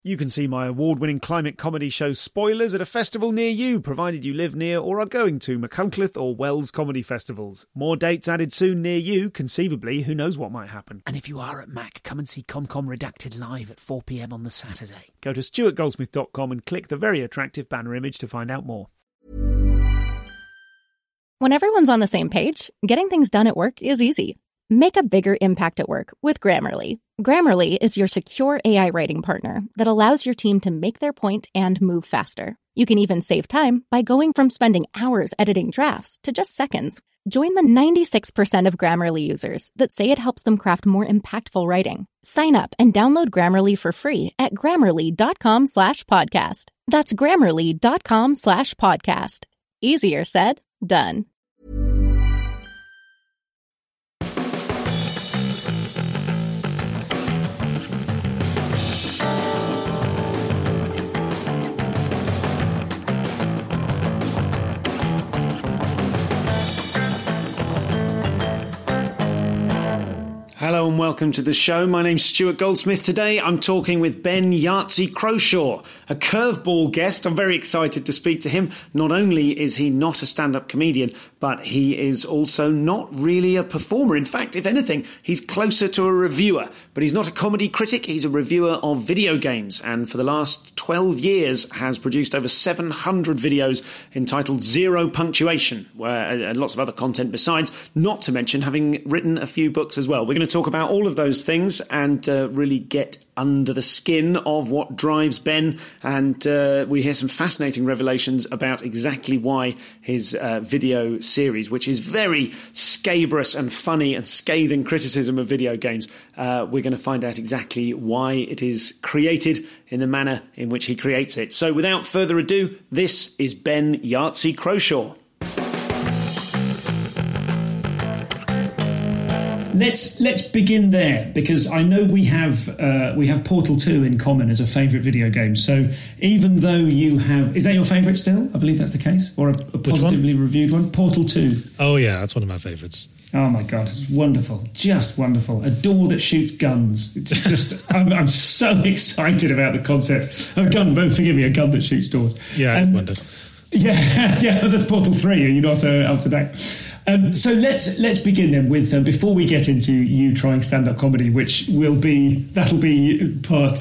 You can see my award-winning climate comedy show Spoilers at a festival near you, provided you live near or are going to Machynlleth or Wells comedy festivals. More dates added soon near you, conceivably, who knows what might happen. And if you are at Mac, come and see ComCom Redacted live at 4 p.m. on the Saturday. Go to stuartgoldsmith.com and click the very attractive banner image to find out more. When everyone's on the same page, getting things done at work is easy. Make a bigger impact at work with Grammarly. Grammarly is your secure AI writing partner that allows your team to make their point and move faster. You can even save time by going from spending hours editing drafts to just seconds. Join the 96% of Grammarly users that say it helps them craft more impactful writing. Sign up and download Grammarly for free at grammarly.com/podcast. That's grammarly.com/podcast. Easier said, done. Hello and welcome to the show. My name's Stuart Goldsmith. Today I'm talking with Ben Yahtzee Croshaw, a curveball guest. I'm very excited to speak to him. Not only is he not a stand-up comedian, but he is also not really a performer. In fact, if anything, he's closer to a reviewer. But he's not a comedy critic, he's a reviewer of video games, and for the last 12 years has produced over 700 videos entitled Zero Punctuation, where lots of other content besides, not to mention having written a few books as well. We're going to talk about all of those things and really get under the skin of what drives Ben, and we hear some fascinating revelations about exactly why his video series, which is very scabrous and funny and scathing criticism of video games, we're going to find out exactly why it is created in the manner in which he creates it. So without further ado, this is Ben Yahtzee Croshaw. Let's begin there, because I know we have Portal 2 in common as a favourite video game. So even though you have... Is that your favourite still? I believe that's the case. Or a positively reviewed one? Portal 2. Oh, yeah, that's one of my favourites. Oh, my God. It's wonderful. Just wonderful. A door that shoots guns. It's just... I'm so excited about the concept. A gun that shoots doors. Yeah, I wonder. Yeah, that's Portal 3. Are you not up to date? So let's begin then with before we get into you trying stand-up comedy, that'll be part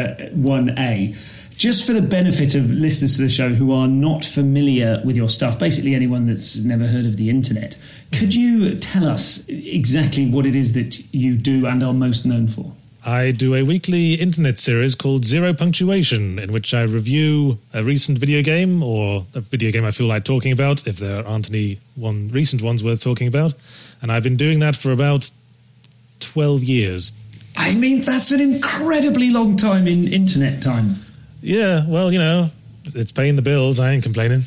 1A. Just for the benefit of listeners to the show who are not familiar with your stuff, basically anyone that's never heard of the internet, could you tell us exactly what it is that you do and are most known for? I do a weekly internet series called Zero Punctuation, in which I review a recent video game or a video game I feel like talking about, if there aren't any recent ones worth talking about. And I've been doing that for about 12 years. I mean, that's an incredibly long time in internet time. Yeah, well, it's paying the bills. I ain't complaining.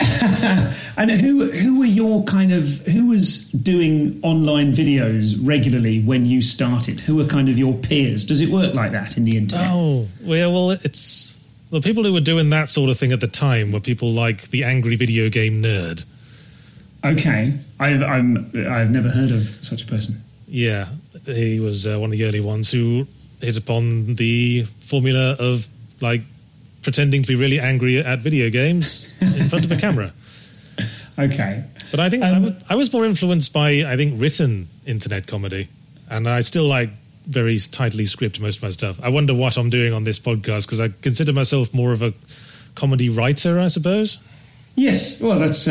And who was doing online videos regularly when you started? Who were kind of your peers? Does it work like that in the internet? Oh, well, it's the people who were doing that sort of thing at the time were people like the Angry Video Game Nerd. Okay, I've never heard of such a person. Yeah, he was one of the early ones who hit upon the formula of pretending to be really angry at video games in front of a camera. Okay. But I think I was more influenced by, written internet comedy. And I still very tightly script most of my stuff. I wonder what I'm doing on this podcast, because I consider myself more of a comedy writer, I suppose. Yes. Well, that's,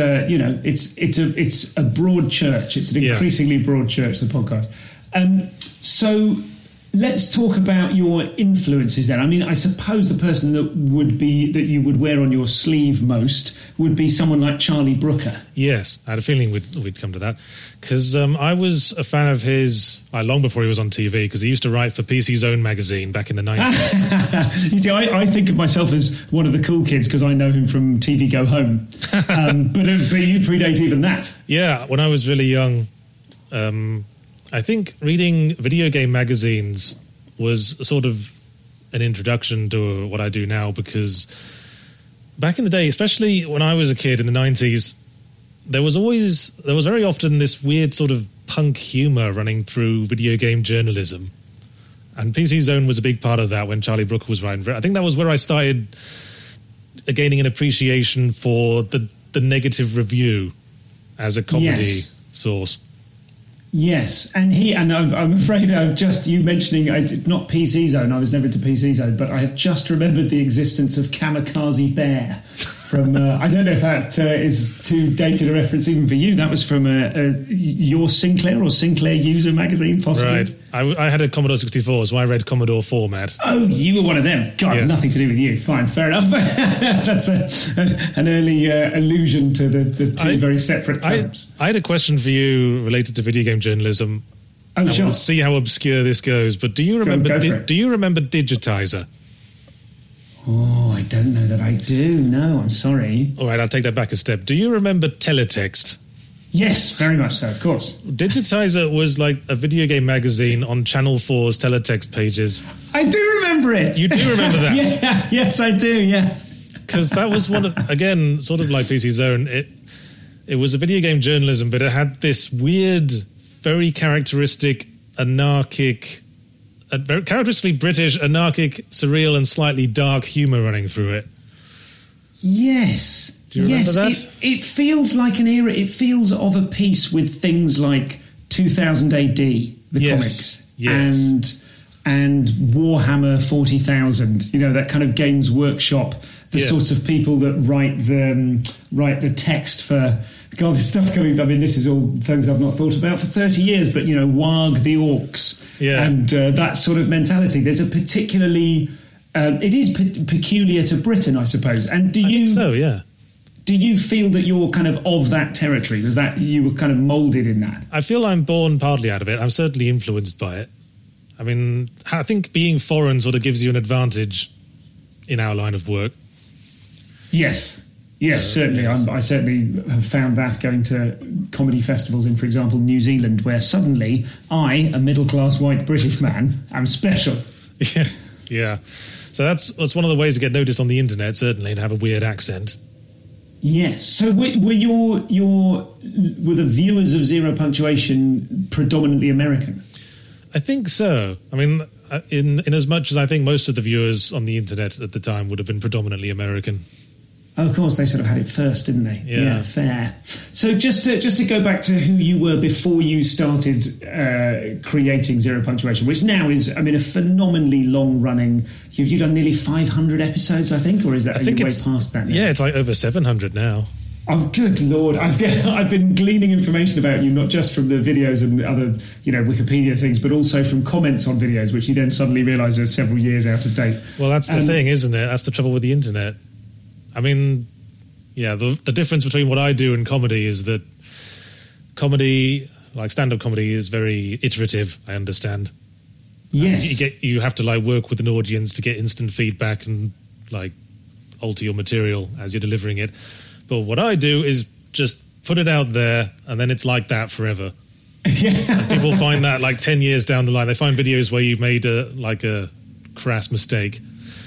it's a broad church. It's an increasingly broad church, the podcast. So... let's talk about your influences then. I mean, I suppose the person that you would wear on your sleeve most would be someone like Charlie Brooker. Yes, I had a feeling we'd come to that. Because I was a fan of his long before he was on TV, because he used to write for PC Zone magazine back in the 90s. You see, I think of myself as one of the cool kids because I know him from TV Go Home. But you predate even that. Yeah, when I was really young... I think reading video game magazines was sort of an introduction to what I do now, because back in the day, especially when I was a kid in the 90s, there was very often this weird sort of punk humor running through video game journalism. And PC Zone was a big part of that when Charlie Brooker was writing for it. I think that was where I started gaining an appreciation for the negative review as a comedy source. Yes, and I'm afraid you mentioning not PC Zone. I was never into PC Zone, but I have just remembered the existence of Kamikaze Bear from. I don't know if that is too dated a reference even for you. That was from your Sinclair or Sinclair User magazine, possibly. Right. I had a Commodore 64, so I read Commodore Format. Oh, you were one of them. God, nothing to do with you. Fine, fair enough. That's an early allusion to the two very separate camps. I had a question for you related to video game journalism. Oh, sure. We'll see how obscure this goes. But do you remember? Do you remember Digitizer? Oh, I don't know that I do. No, I'm sorry. All right, I'll take that back a step. Do you remember Teletext? Yes, very much so, of course. Digitizer was like a video game magazine on Channel 4's teletext pages. I do remember it. You do remember that? Yeah, yes, I do, yeah. Because that was one of, again, sort of like PC Zone. It was a video game journalism, but it had this weird, very characteristic, very characteristically British, anarchic, surreal, and slightly dark humour running through it. Yes. Do you remember that? It feels like an era. It feels of a piece with things like 2000 AD, the comics, and Warhammer 40,000. You know, that kind of Games Workshop, the sorts of people that write the text for. God, this stuff coming. I mean, this is all things I've not thought about for 30 years. But Warg the Orcs, and that sort of mentality. There's a particularly. It is peculiar to Britain, I suppose. And I think so, yeah. Do you feel that you're kind of that territory? Was that you were kind of moulded in that? I feel I'm born partly out of it. I'm certainly influenced by it. I mean, I think being foreign sort of gives you an advantage in our line of work. Yes, certainly. Yes. I certainly have found that going to comedy festivals in, for example, New Zealand, where suddenly I, a middle-class white British man, am special. Yeah. So that's one of the ways to get noticed on the internet, certainly, to have a weird accent. Yes. So were the viewers of Zero Punctuation predominantly American? I think so. I mean, in as much as I think most of the viewers on the internet at the time would have been predominantly American. Oh, of course, they sort of had it first, didn't they? Yeah, fair. So just to go back to who you were before you started creating Zero Punctuation, which now is, I mean, a phenomenally long-running. You've done nearly 500 episodes, I think, or is that way past that now? Yeah, it's like over 700 now. Oh, good Lord. I've been gleaning information about you, not just from the videos and other, Wikipedia things, but also from comments on videos, which you then suddenly realise are several years out of date. Well, that's the thing, isn't it? That's the trouble with the internet. I mean, yeah, the difference between what I do and comedy is that comedy, like stand-up comedy, is very iterative, I understand. Yes. You have to work with an audience to get instant feedback and alter your material as you're delivering it. But what I do is just put it out there, and then it's like that forever. And people find that 10 years down the line, they find videos where you've made a crass mistake,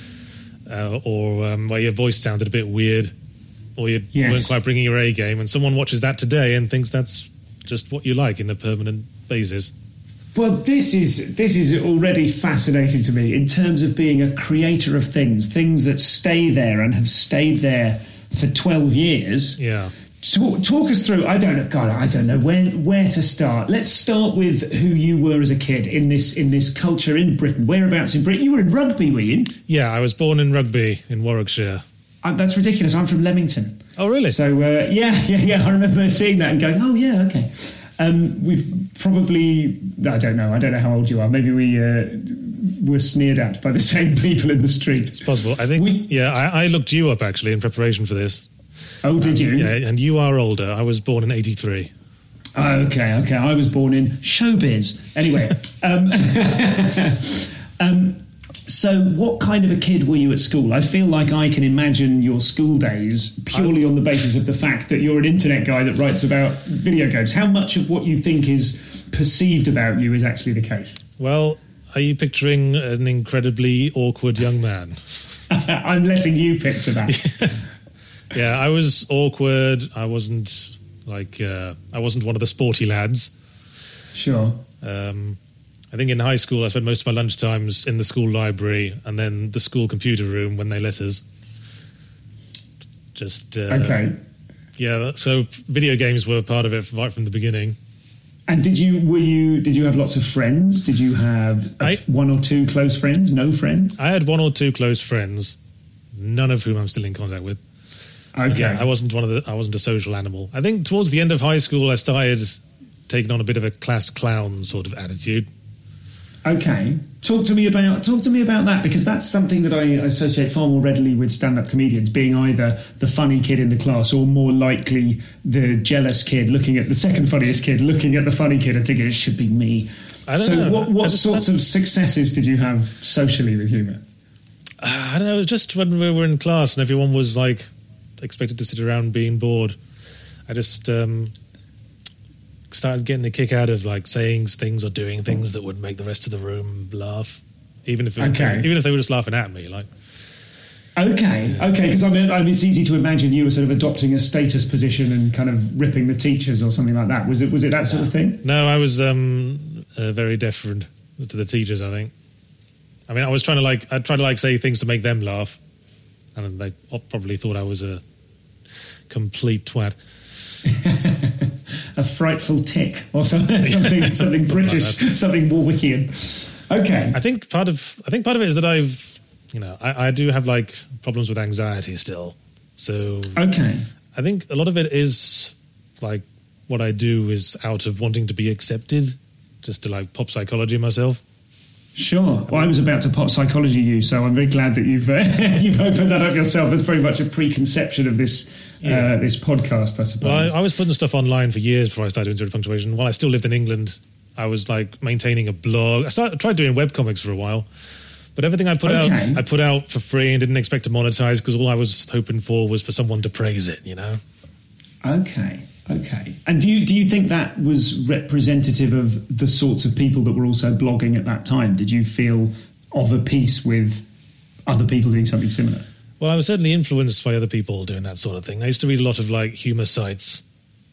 or where your voice sounded a bit weird, or you weren't quite bringing your A game, and someone watches that today and thinks that's just what you like in a permanent basis. Well, this is already fascinating to me in terms of being a creator of things that stay there and have stayed there for 12 years. Yeah. Talk us through. I don't know where to start. Let's start with who you were as a kid in this culture in Britain. Whereabouts in Britain? You were in Rugby, were you? Yeah, I was born in Rugby in Warwickshire. That's ridiculous. I'm from Leamington. Oh, really? So yeah. I remember seeing that and going, oh yeah, okay. We've probably, I don't know how old you are. Maybe we were sneered at by the same people in the street. It's possible. I think. I looked you up actually in preparation for this. Oh, did you? Yeah, and you are older. I was born in 83. Okay. I was born in showbiz. Anyway, so what kind of a kid were you at school? I feel like I can imagine your school days purely on the basis of the fact that you're an internet guy that writes about video games. How much of what you think is perceived about you is actually the case? Well, are you picturing an incredibly awkward young man? I'm letting you picture that. Yeah, I was awkward. I wasn't one of the sporty lads. Sure. I think in high school I spent most of my lunch times in the school library and then the school computer room when they let us. Just okay. Yeah, so video games were part of it right from the beginning. And did you have lots of friends? Did you have one or two close friends? No friends? I had one or two close friends, none of whom I'm still in contact with. Okay. Yeah, I wasn't a social animal. I think towards the end of high school I started taking on a bit of a class clown sort of attitude. Okay, talk to me about that, because that's something that I associate far more readily with stand-up comedians, being either the funny kid in the class or more likely the jealous kid looking at the second funniest kid, looking at the funny kid and thinking it should be me. I don't know. What sorts of successes did you have socially with humour? I don't know. Just when we were in class and everyone was like expected to sit around being bored, I just started getting a kick out of like saying things or doing things that would make the rest of the room laugh, even if they were just laughing at me. Like, okay, because I mean, it's easy to imagine you were sort of adopting a status position and kind of ripping the teachers or something like that. Was it that sort of thing? No, I was very deferent to the teachers, I think. I mean, I tried to say things to make them laugh, and they probably thought I was a complete twat. A frightful tick or something British, like something Warwickian. Okay. I think part of it is that I do have like problems with anxiety still. So okay. I think a lot of it is like what I do is out of wanting to be accepted, just to like pop psychology myself. Sure. Well, I was about to pop psychology you, so I'm very glad that you've opened that up yourself. That's very much a preconception of this this podcast, I suppose. Well, I was putting stuff online for years before I started doing Zero Punctuation. While I still lived in England, I was like maintaining a blog. I tried doing webcomics for a while, but everything I put out for free and didn't expect to monetize because all I was hoping for was for someone to praise it, you know? Okay. And do you think that was representative of the sorts of people that were also blogging at that time? Did you feel of a piece with other people doing something similar? Well, I was certainly influenced by other people doing that sort of thing. I used to read a lot of like humor sites.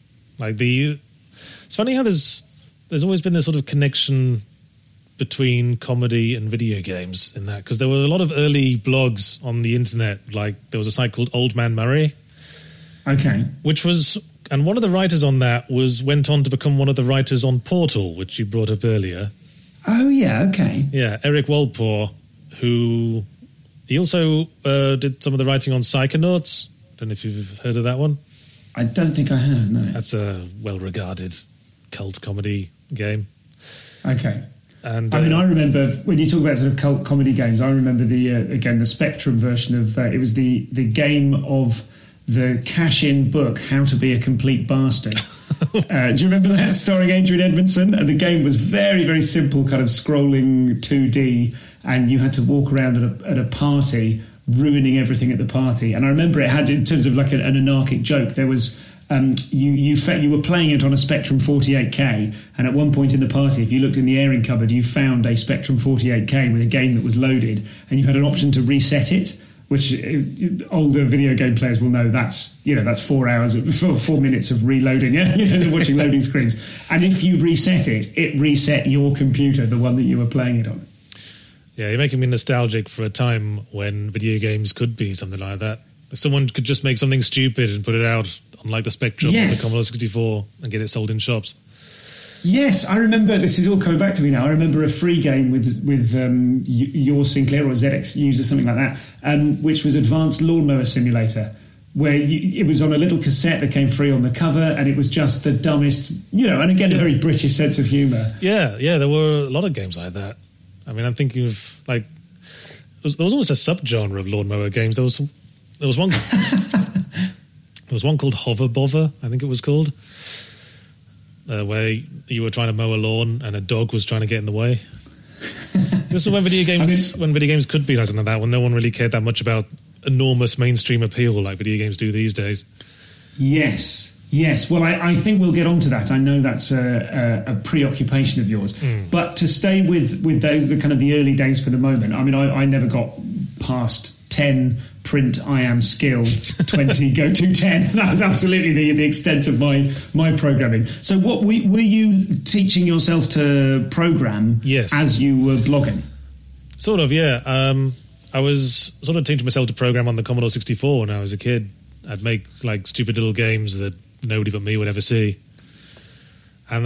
It's funny how there's always been this sort of connection between comedy and video games in that, because there were a lot of early blogs on the internet. Like there was a site called Old Man Murray. Okay. And one of the writers on that went on to become one of the writers on Portal, which you brought up earlier. Oh, yeah, okay. Yeah, Eric Walpole, who... He also did some of the writing on Psychonauts. Don't know if you've heard of that one. I don't think I have, no. That's a well-regarded cult comedy game. Okay. And I mean, I remember, when you talk about sort of cult comedy games, I remember the Spectrum version of... it was the game of... the cash-in book, How to Be a Complete Bastard. Do you remember that, starring Adrian Edmondson? And the game was very, very simple, kind of scrolling 2D, and you had to walk around at a party, ruining everything at the party. And I remember it had, in terms of like an anarchic joke, there was... you were playing it on a Spectrum 48K, and at one point in the party, if you looked in the airing cupboard, you found a Spectrum 48K with a game that was loaded, and you had an option to reset it, which older video game players will know that's 4 hours, 4 minutes of reloading, watching loading screens. And if you reset it reset your computer, the one that you were playing it on. Yeah, you're making me nostalgic for a time when video games could be something like that. Someone could just make something stupid and put it out on like the Spectrum or the Commodore 64 and get it sold in shops. Yes, I remember. This is all coming back to me now. I remember a free game with your Sinclair or ZX user, something like that, which was Advanced Lawnmower Simulator, where it was on a little cassette that came free on the cover, and it was just the dumbest, and again, a very British sense of humour. Yeah, there were a lot of games like that. I mean, I'm thinking of like there was almost a subgenre of lawnmower games. There was one. There was one called Hover Bother, I think it was called. Where you were trying to mow a lawn and a dog was trying to get in the way. This is when video games could be like something like that, when no one really cared that much about enormous mainstream appeal like video games do these days. Yes. Well, I think we'll get onto that. I know that's a preoccupation of yours. But to stay with those, the kind of the early days for the moment, I mean, I never got past 10 print I am skill, 20 go to 10. That was absolutely the extent of my programming. So what were you teaching yourself to program as you were blogging? Sort of, yeah. I was sort of teaching myself to program on the Commodore 64 when I was a kid. I'd make like stupid little games that nobody but me would ever see. I've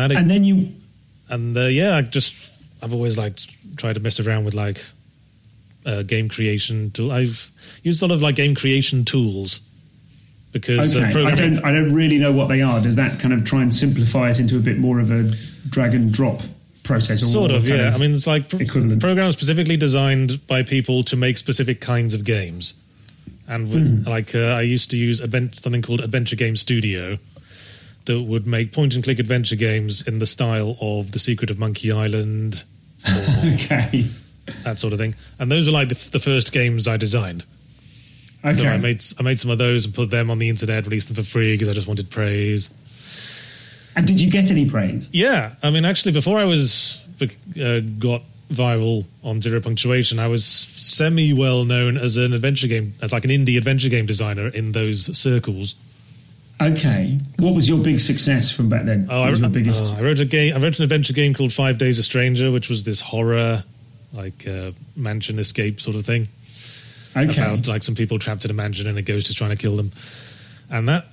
always tried to mess around with game creation tool. I've used sort of game creation tools because I don't really know what they are. Does that kind of try and simplify it into a bit more of a drag and drop process? Sort of, yeah. I mean, it's equivalent programs specifically designed by people to make specific kinds of games. And I used to use something called Adventure Game Studio that would make point-and-click adventure games in the style of The Secret of Monkey Island. Okay. That sort of thing. And those were the first games I designed. Okay. So I made some of those and put them on the internet, released them for free because I just wanted praise. And did you get any praise? Yeah. I mean, actually, before I got viral on Zero Punctuation, I was semi-well known as an adventure game, as an indie adventure game designer in those circles. Okay. What was your big success from back then? I wrote an adventure game called 5 Days a Stranger, which was this horror, mansion escape sort of thing. Okay. About some people trapped in a mansion and a ghost is trying to kill them, that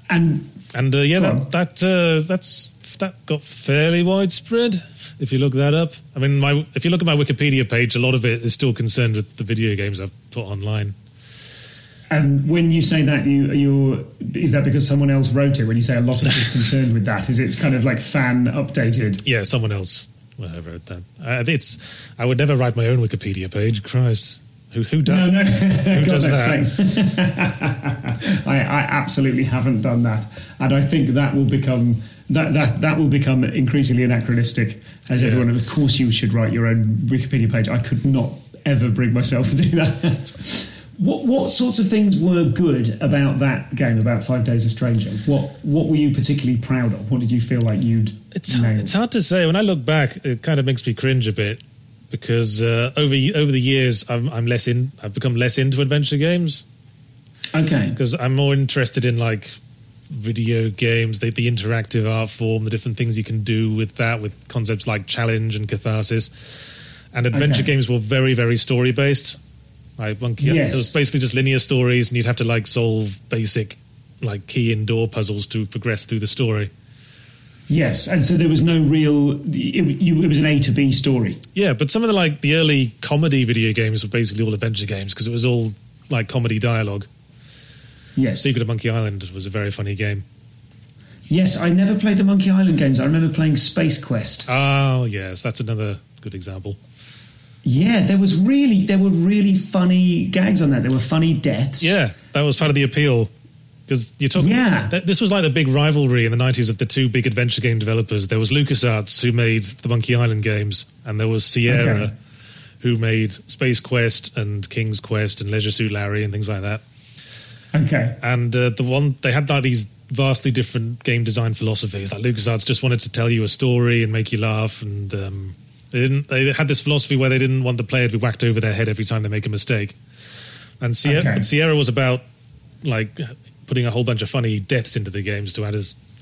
got fairly widespread. If you look that up, I mean, if you look at my Wikipedia page, a lot of it is still concerned with the video games I've put online. And when you say that, is that because someone else wrote it? When you say a lot of it is concerned with that, is it kind of fan updated? Yeah, someone else wrote that. I would never write my own Wikipedia page. Christ, who does? No. Who does that? I absolutely haven't done that, and I think that will become that will become increasingly anachronistic. As everyone, of course, you should write your own Wikipedia page. I could not ever bring myself to do that. What sorts of things were good about that game, about 5 Days a Stranger? What were you particularly proud of? What did you feel like you'd nailed? It's hard to say. When I look back, it kind of makes me cringe a bit because over the years, I've become less into adventure games. Okay. Because I'm more interested in video games, the interactive art form, the different things you can do with that, with concepts like challenge and catharsis. And adventure games were very, very story based. It was basically just linear stories, and you'd have to solve basic key and door puzzles to progress through the story. Yes, and so there was no real. It was an A to B story. Yeah, but some of the early comedy video games were basically all adventure games because it was all comedy dialogue. Yes, Secret of Monkey Island was a very funny game. Yes, I never played the Monkey Island games. I remember playing Space Quest. Oh yes, that's another good example. Yeah, there were really funny gags on that. There were funny deaths. Yeah, that was part of the appeal. Because you're talking... Yeah. This was the big rivalry in the 90s of the two big adventure game developers. There was LucasArts, who made the Monkey Island games, and there was Sierra, who made Space Quest and King's Quest and Leisure Suit Larry and things like that. Okay. And they had these vastly different game design philosophies. LucasArts just wanted to tell you a story and make you laugh, and... They had this philosophy where they didn't want the player to be whacked over their head every time they make a mistake. And Sierra was about putting a whole bunch of funny deaths into the games to add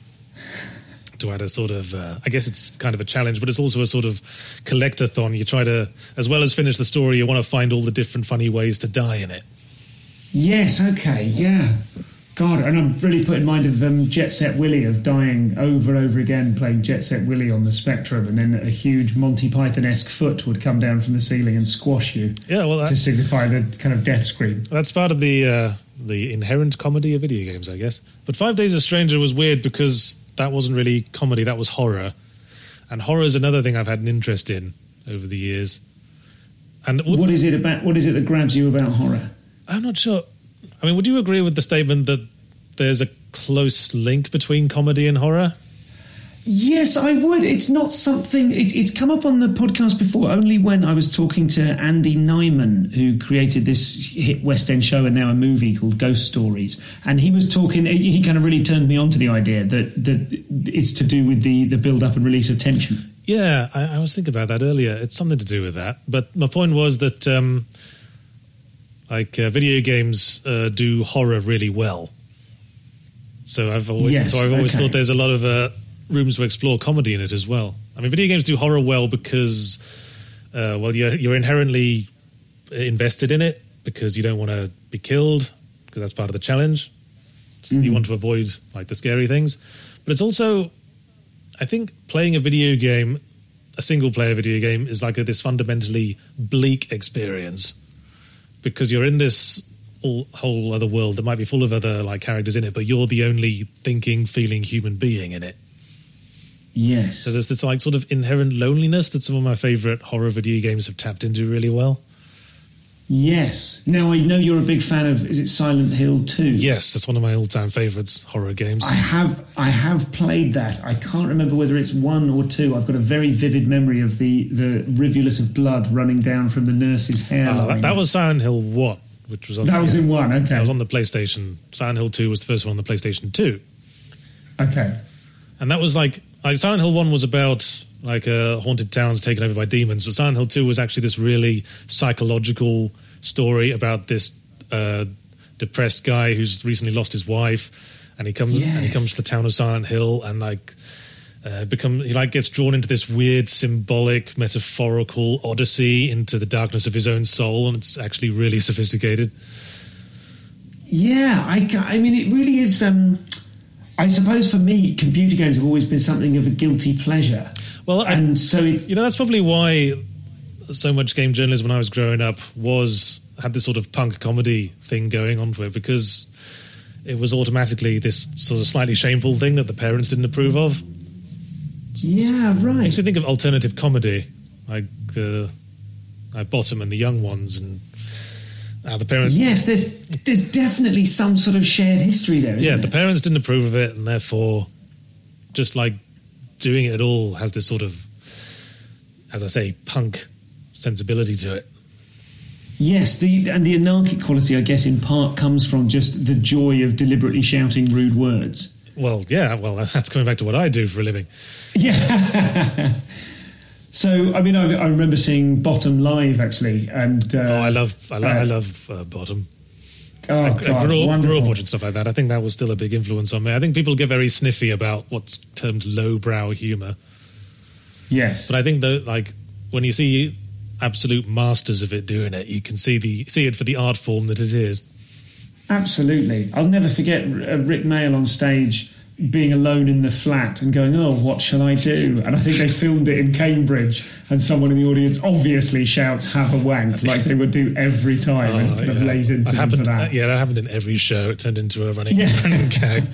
a sort of I guess it's kind of a challenge, but it's also a sort of collectathon. You try to, as well as finish the story, you want to find all the different funny ways to die in it. Yes, okay, yeah. God, and I'm really put in mind of Jet Set Willy, of dying over and over again playing Jet Set Willy on the Spectrum, and then a huge Monty Python-esque foot would come down from the ceiling and squash you to signify the kind of death scream. That's part of the inherent comedy of video games, I guess. But 5 Days a Stranger was weird because that wasn't really comedy, that was horror. And horror is another thing I've had an interest in over the years. And what is it that grabs you about horror? I'm not sure. I mean, would you agree with the statement that there's a close link between comedy and horror? Yes, I would. It's not something... It's come up on the podcast before, only when I was talking to Andy Nyman, who created this hit West End show and now a movie called Ghost Stories. And he was talking... He kind of really turned me on to the idea that it's to do with the build-up and release of tension. Yeah, I was thinking about that earlier. It's something to do with that. But my point was that... like video games do horror really well. So I've always thought there's a lot of rooms to explore comedy in it as well. I mean, video games do horror well because, you're inherently invested in it because you don't want to be killed because that's part of the challenge. So you want to avoid like the scary things, but it's also, I think, playing a video game, a single-player video game, is like this fundamentally bleak experience because you're in this whole other world that might be full of other like characters in it, but you're the only thinking, feeling human being in it. Yes. So there's this like sort of inherent loneliness that some of my favorite horror video games have tapped into really well. Yes. Now, I know you're a big fan of, is it Silent Hill 2? Yes, that's one of my all-time favourites, horror games. I have played that. I can't remember whether it's 1 or 2. I've got a very vivid memory of the rivulet of blood running down from the nurse's hairline. That was Silent Hill 1, which was on... That was in 1, okay. That was on the PlayStation. Silent Hill 2 was the first one on the PlayStation 2. Okay. And that was like Silent Hill 1 was about like haunted towns taken over by demons, but Silent Hill 2 was actually this really psychological story about this depressed guy who's recently lost his wife, and he comes to the town of Silent Hill and he gets drawn into this weird symbolic metaphorical odyssey into the darkness of his own soul, and it's actually really sophisticated. Yeah, I mean it really is. I suppose for me, computer games have always been something of a guilty pleasure. Well, that's probably why so much game journalism when I was growing up had this sort of punk comedy thing going on for it, because it was automatically this sort of slightly shameful thing that the parents didn't approve of. Yeah, right. Makes me think of alternative comedy, like Bottom and the Young Ones, and the parents. Yes, there's definitely some sort of shared history there. Isn't the parents didn't approve of it, and therefore, just like doing it at all has this sort of, as I say, punk sensibility to it. Yes, the anarchic quality, I guess, in part comes from just the joy of deliberately shouting rude words. Well, yeah, that's coming back to what I do for a living. Yeah. So, I mean, I remember seeing Bottom live, actually, and I love Bottom. Oh, I God, grew up watching stuff like that. I think that was still a big influence on me. I think people get very sniffy about what's termed lowbrow humour. Yes, but I think that, like, when you see absolute masters of it doing it, you can see it for the art form that it is. Absolutely. I'll never forget Rick Mayall on stage being alone in the flat and going, "Oh, what shall I do?" And I think they filmed it in Cambridge, and someone in the audience obviously shouts "have a wank" like they would do every time, and kind of lays into them for that. Yeah, that happened in every show. It turned into a running gag.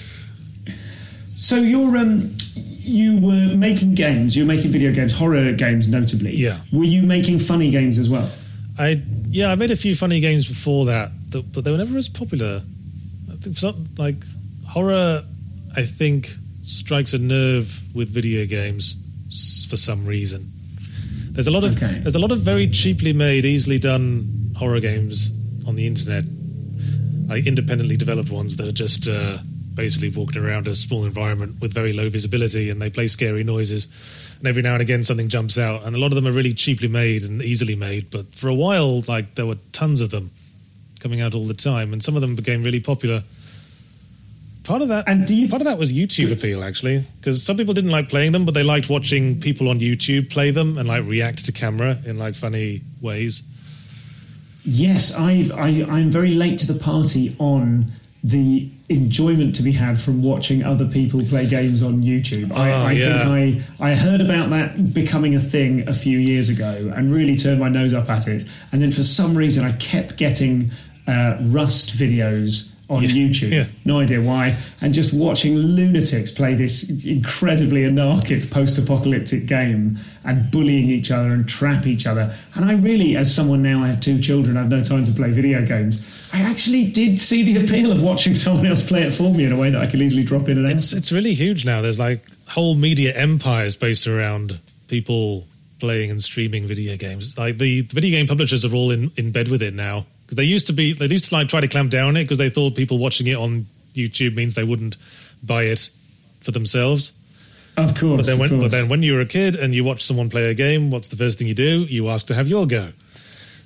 So you were making games. You were making video games, horror games, notably. Yeah. Were you making funny games as well? I made a few funny games before that, but they were never as popular. I think horror, I think, strikes a nerve with video games for some reason. There's a lot of very cheaply made, easily done horror games on the internet, like independently developed ones that are just basically walking around a small environment with very low visibility, and they play scary noises, and every now and again something jumps out, and a lot of them are really cheaply made and easily made, but for a while there were tons of them coming out all the time, and some of them became really popular. Part of that was YouTube appeal, actually, because some people didn't like playing them, but they liked watching people on YouTube play them and like react to camera in like funny ways. Yes, I'm very late to the party on the enjoyment to be had from watching other people play games on YouTube. I heard about that becoming a thing a few years ago and really turned my nose up at it. And then for some reason I kept getting Rust videos on YouTube. Yeah. No idea why. And just watching lunatics play this incredibly anarchic post-apocalyptic game and bullying each other and trap each other. And I really, as someone now, I have 2 children, I have no time to play video games. I actually did see the appeal of watching someone else play it for me in a way that I could easily drop in and out. It's really huge now. There's like whole media empires based around people playing and streaming video games. Like the video game publishers are all in bed with it now. They used to like try to clamp down on it because they thought people watching it on YouTube means they wouldn't buy it for themselves. Of course. But then when you were a kid and you watch someone play a game, what's the first thing you do? You ask to have your go.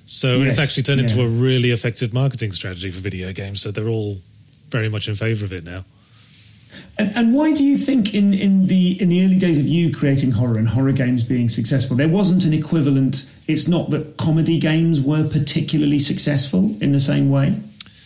So Yes, it's actually turned yeah. into a really effective marketing strategy for video games. So they're all very much in favour of it now. And why do you think in the early days of you creating horror and horror games being successful, there wasn't an equivalent? It's not that comedy games were particularly successful in the same way?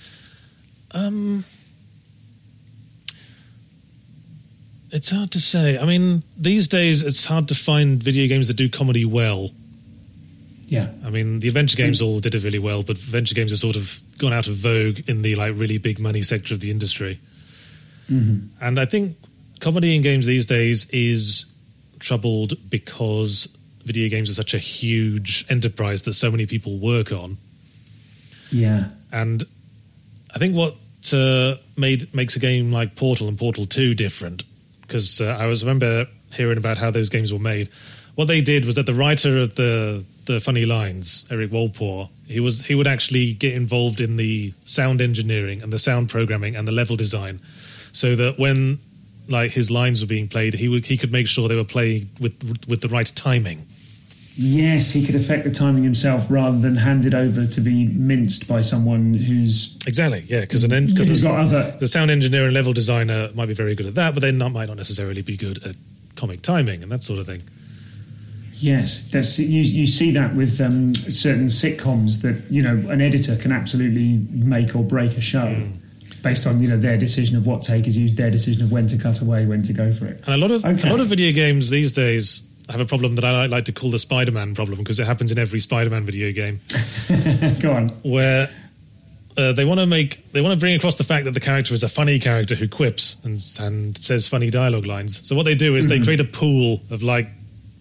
It's hard to say. I mean, these days it's hard to find video games that do comedy well. Yeah. I mean, the adventure games all did it really well, but adventure games have sort of gone out of vogue in the like really big money sector of the industry. Mm-hmm. And I think comedy in games these days is troubled because video games are such a huge enterprise that so many people work on. Yeah. And I think what makes a game like Portal and Portal 2 different, because I remember hearing about how those games were made. What they did was that the writer of the funny lines, Eric Wolpaw, he would actually get involved in the sound engineering and the sound programming and the level design, so that when like his lines were being played, he could make sure they were playing with the right timing. Yes, he could affect the timing himself rather than hand it over to be minced by someone who's... Exactly, yeah, because the sound engineer and level designer might be very good at that, but they might not necessarily be good at comic timing and that sort of thing. Yes, you see that with certain sitcoms that, you know, an editor can absolutely make or break a show based on, you know, their decision of what take is used, their decision of when to cut away, when to go for it. And a lot of video games these days have a problem that I like to call the Spider-Man problem, because it happens in every Spider-Man video game. Go on. Where they want to bring across the fact that the character is a funny character who quips and says funny dialogue lines. So what they do is they create a pool of like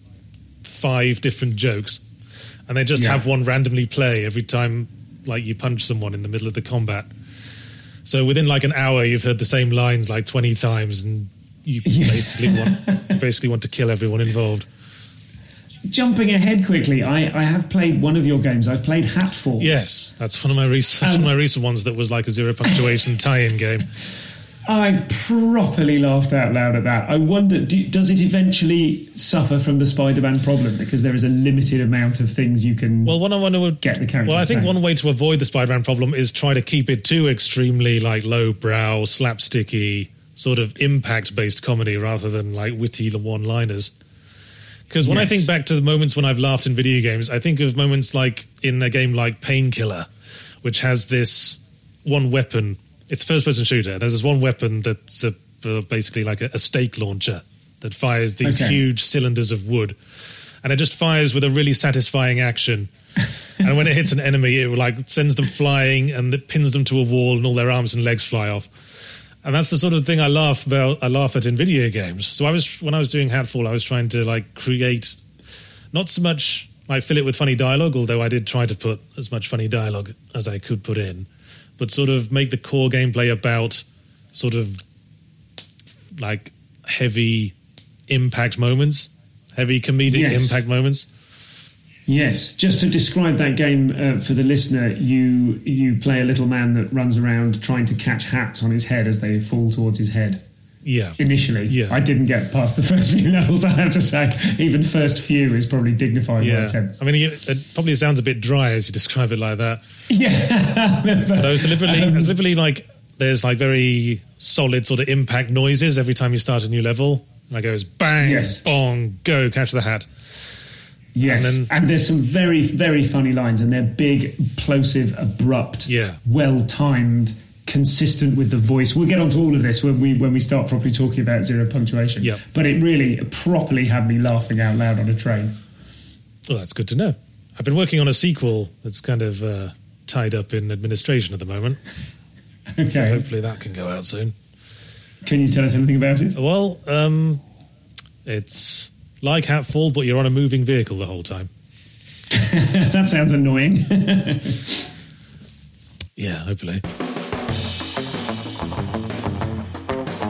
5 different jokes, and they just have one randomly play every time like you punch someone in the middle of the combat. So within like an hour, you've heard the same lines like 20 times, and you basically want to kill everyone involved. Jumping ahead quickly, I have played one of your games. I've played Hatfall. Yes, that's one of my recent ones that was like a zero punctuation tie-in game. I properly laughed out loud at that. I wonder, does it eventually suffer from the Spider-Man problem? Because there is a limited amount of things you can get the character. Well, I think one way to avoid the Spider-Man problem is try to keep it too extremely like lowbrow, slapsticky, sort of impact-based comedy rather than like witty one-liners. Because when I think back to the moments when I've laughed in video games, I think of moments like in a game like Painkiller, which has this one weapon. It's a first-person shooter. There's this one weapon that's basically like a stake launcher that fires these huge cylinders of wood. And it just fires with a really satisfying action. And when it hits an enemy, it like sends them flying and it pins them to a wall and all their arms and legs fly off. And that's the sort of thing I laugh at in video games. So when I was doing Hatfall, I was trying to like create not so much like fill it with funny dialogue, although I did try to put as much funny dialogue as I could put in, but sort of make the core gameplay about sort of like heavy impact moments, heavy comedic impact moments. Yes, just to describe that game for the listener, you play a little man that runs around trying to catch hats on his head as they fall towards his head. Yeah. Initially. Yeah. I didn't get past the first few levels, I have to say. Even first few is probably dignified. Yeah. I mean, it probably sounds a bit dry as you describe it like that. Yeah. But I was deliberately like, there's like very solid sort of impact noises every time you start a new level. And I goes bang, bong, go, catch the hat. Yes, and there's some very, very funny lines, and they're big, plosive, abrupt, well-timed, consistent with the voice. We'll get onto all of this when we start properly talking about zero punctuation. Yep. But it really properly had me laughing out loud on a train. Well, that's good to know. I've been working on a sequel that's kind of tied up in administration at the moment. Okay. So hopefully that can go out soon. Can you tell us anything about it? Well, it's like Hatfall, but you're on a moving vehicle the whole time. That sounds annoying. Yeah, hopefully.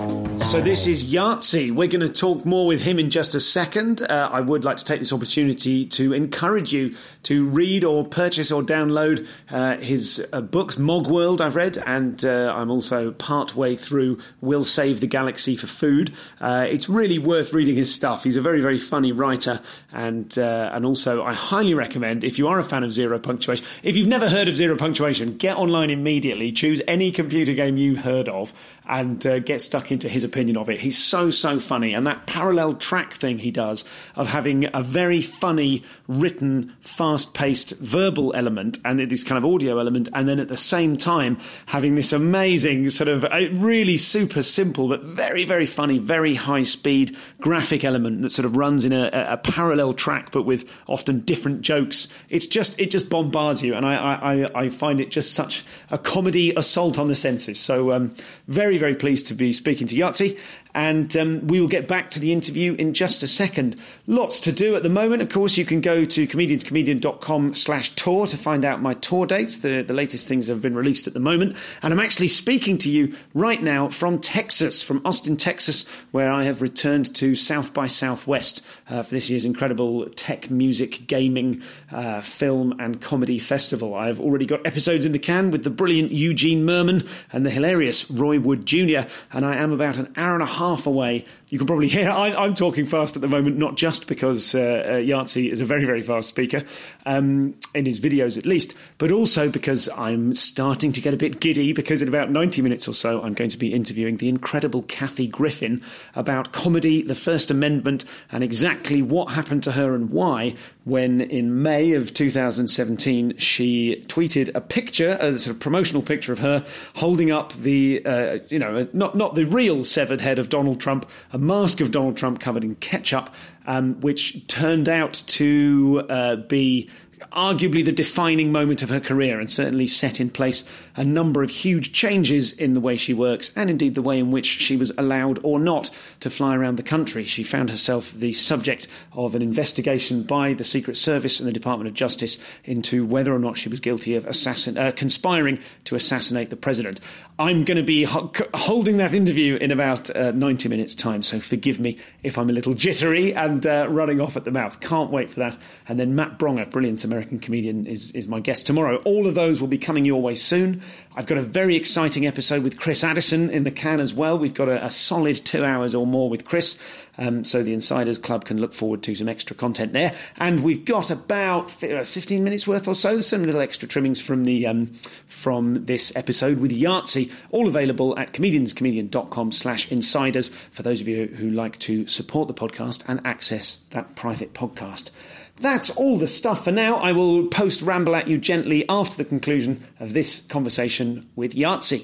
So this is Yahtzee. We're going to talk more with him in just a second. I would like to take this opportunity to encourage you to read or purchase or download his books. Mogworld I've read, and I'm also part way through We'll Save the Galaxy for Food. It's really worth reading his stuff. He's a very, very funny writer, and also I highly recommend, if you are a fan of Zero Punctuation, if you've never heard of Zero Punctuation, get online immediately, choose any computer game you've heard of, and get stuck into his opinion of it. He's so funny, and that parallel track thing he does of having a very funny, written, fast-paced verbal element and this kind of audio element, and then at the same time having this amazing sort of really super simple but very, very funny, very high-speed graphic element that sort of runs in a parallel track but with often different jokes. It just bombards you, and I find it just such a comedy assault on the senses. So very, very pleased to be speaking to Yahtzee, and we will get back to the interview in just a second. Lots to do at the moment. Of course, you can go to comedianscomedian.com/tour to find out my tour dates. The latest things have been released at the moment, and I'm actually speaking to you right now from Texas, from Austin, Texas, where I have returned to South by Southwest for this year's incredible tech, music, gaming, film and comedy festival. I've already got episodes in the can with the brilliant Eugene Merman and the hilarious Roy Wood Jr., and I am about an hour and a half away. You can probably hear I'm talking fast at the moment, not just because Yahtzee is a very, very fast speaker, in his videos at least, but also because I'm starting to get a bit giddy, because in about 90 minutes or so I'm going to be interviewing the incredible Kathy Griffin about comedy, the First Amendment, and exactly what happened to her and why when in May of 2017 she tweeted a picture, a sort of promotional picture of her holding up the, not the real severed head of Donald Trump, a mask of Donald Trump covered in ketchup, which turned out to be arguably the defining moment of her career, and certainly set in place a number of huge changes in the way she works, and indeed the way in which she was allowed or not to fly around the country. She found herself the subject of an investigation by the Secret Service and the Department of Justice into whether or not she was guilty of conspiring to assassinate the president. I'm going to be holding that interview in about 90 minutes' time, so forgive me if I'm a little jittery and running off at the mouth. Can't wait for that. And then Matt Bronger, brilliant American comedian, is my guest tomorrow. All of those will be coming your way soon. I've got a very exciting episode with Chris Addison in the can as well. We've got a solid 2 hours or more with Chris, so the Insiders Club can look forward to some extra content there. And we've got about 15 minutes worth or so, some little extra trimmings from this episode with Yahtzee, all available at comedianscomedian.com/insiders for those of you who like to support the podcast and access that private podcast. That's all the stuff for now. I will post ramble at you gently after the conclusion of this conversation with Yahtzee.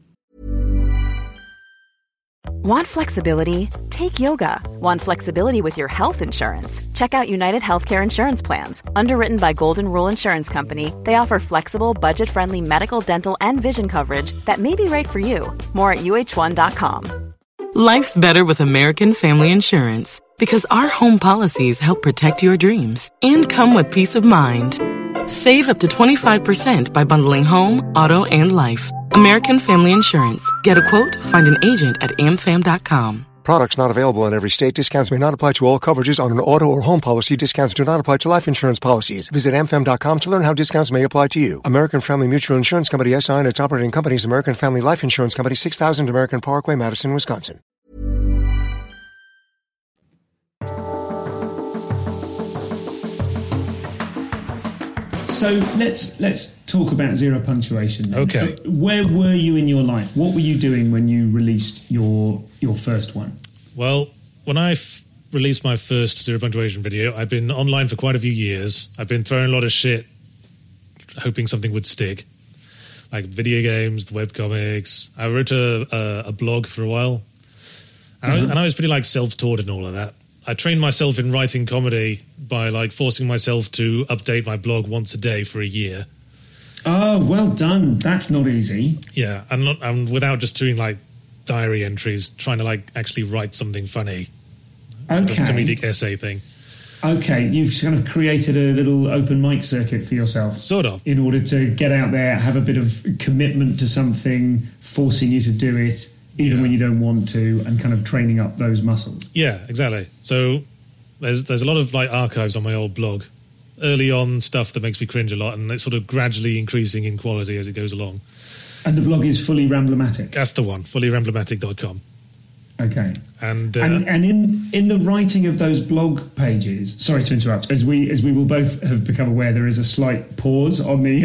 Want flexibility? Take yoga. Want flexibility with your health insurance? Check out United Healthcare Insurance Plans. Underwritten by Golden Rule Insurance Company, they offer flexible, budget-friendly medical, dental, and vision coverage that may be right for you. More at UH1.com. Life's better with American Family Insurance because our home policies help protect your dreams and come with peace of mind. Save up to 25% by bundling home, auto, and life. American Family Insurance. Get a quote, find an agent at amfam.com. Products not available in every state. Discounts may not apply to all coverages on an auto or home policy. Discounts do not apply to life insurance policies. Visit amfam.com to learn how discounts may apply to you. American Family Mutual Insurance Company, SI, and its operating companies, American Family Life Insurance Company, 6000 American Parkway, Madison, Wisconsin. So let's talk about Zero Punctuation then. Okay. Where were you in your life? What were you doing when you released your first one? Well, when I released my first Zero Punctuation video, I'd been online for quite a few years. I'd been throwing a lot of shit, hoping something would stick, like video games, the webcomics. I wrote a blog for a while, and I was pretty like self-taught and all of that. I trained myself in writing comedy by like forcing myself to update my blog once a day for a year. Oh, well done. That's not easy. Yeah, and without just doing like diary entries, trying to like actually write something funny. Sort of comedic essay thing. Okay, you've kind of created a little open mic circuit for yourself. Sort of. In order to get out there, have a bit of commitment to something, forcing you to do it, even when you don't want to, and kind of training up those muscles. Yeah, exactly. So there's a lot of like archives on my old blog. Early on stuff that makes me cringe a lot, and it's sort of gradually increasing in quality as it goes along. And the blog is Fully Ramblematic. That's the one, fullyramblematic.com. Okay. And in the writing of those blog pages, sorry to interrupt, as we will both have become aware, there is a slight pause on the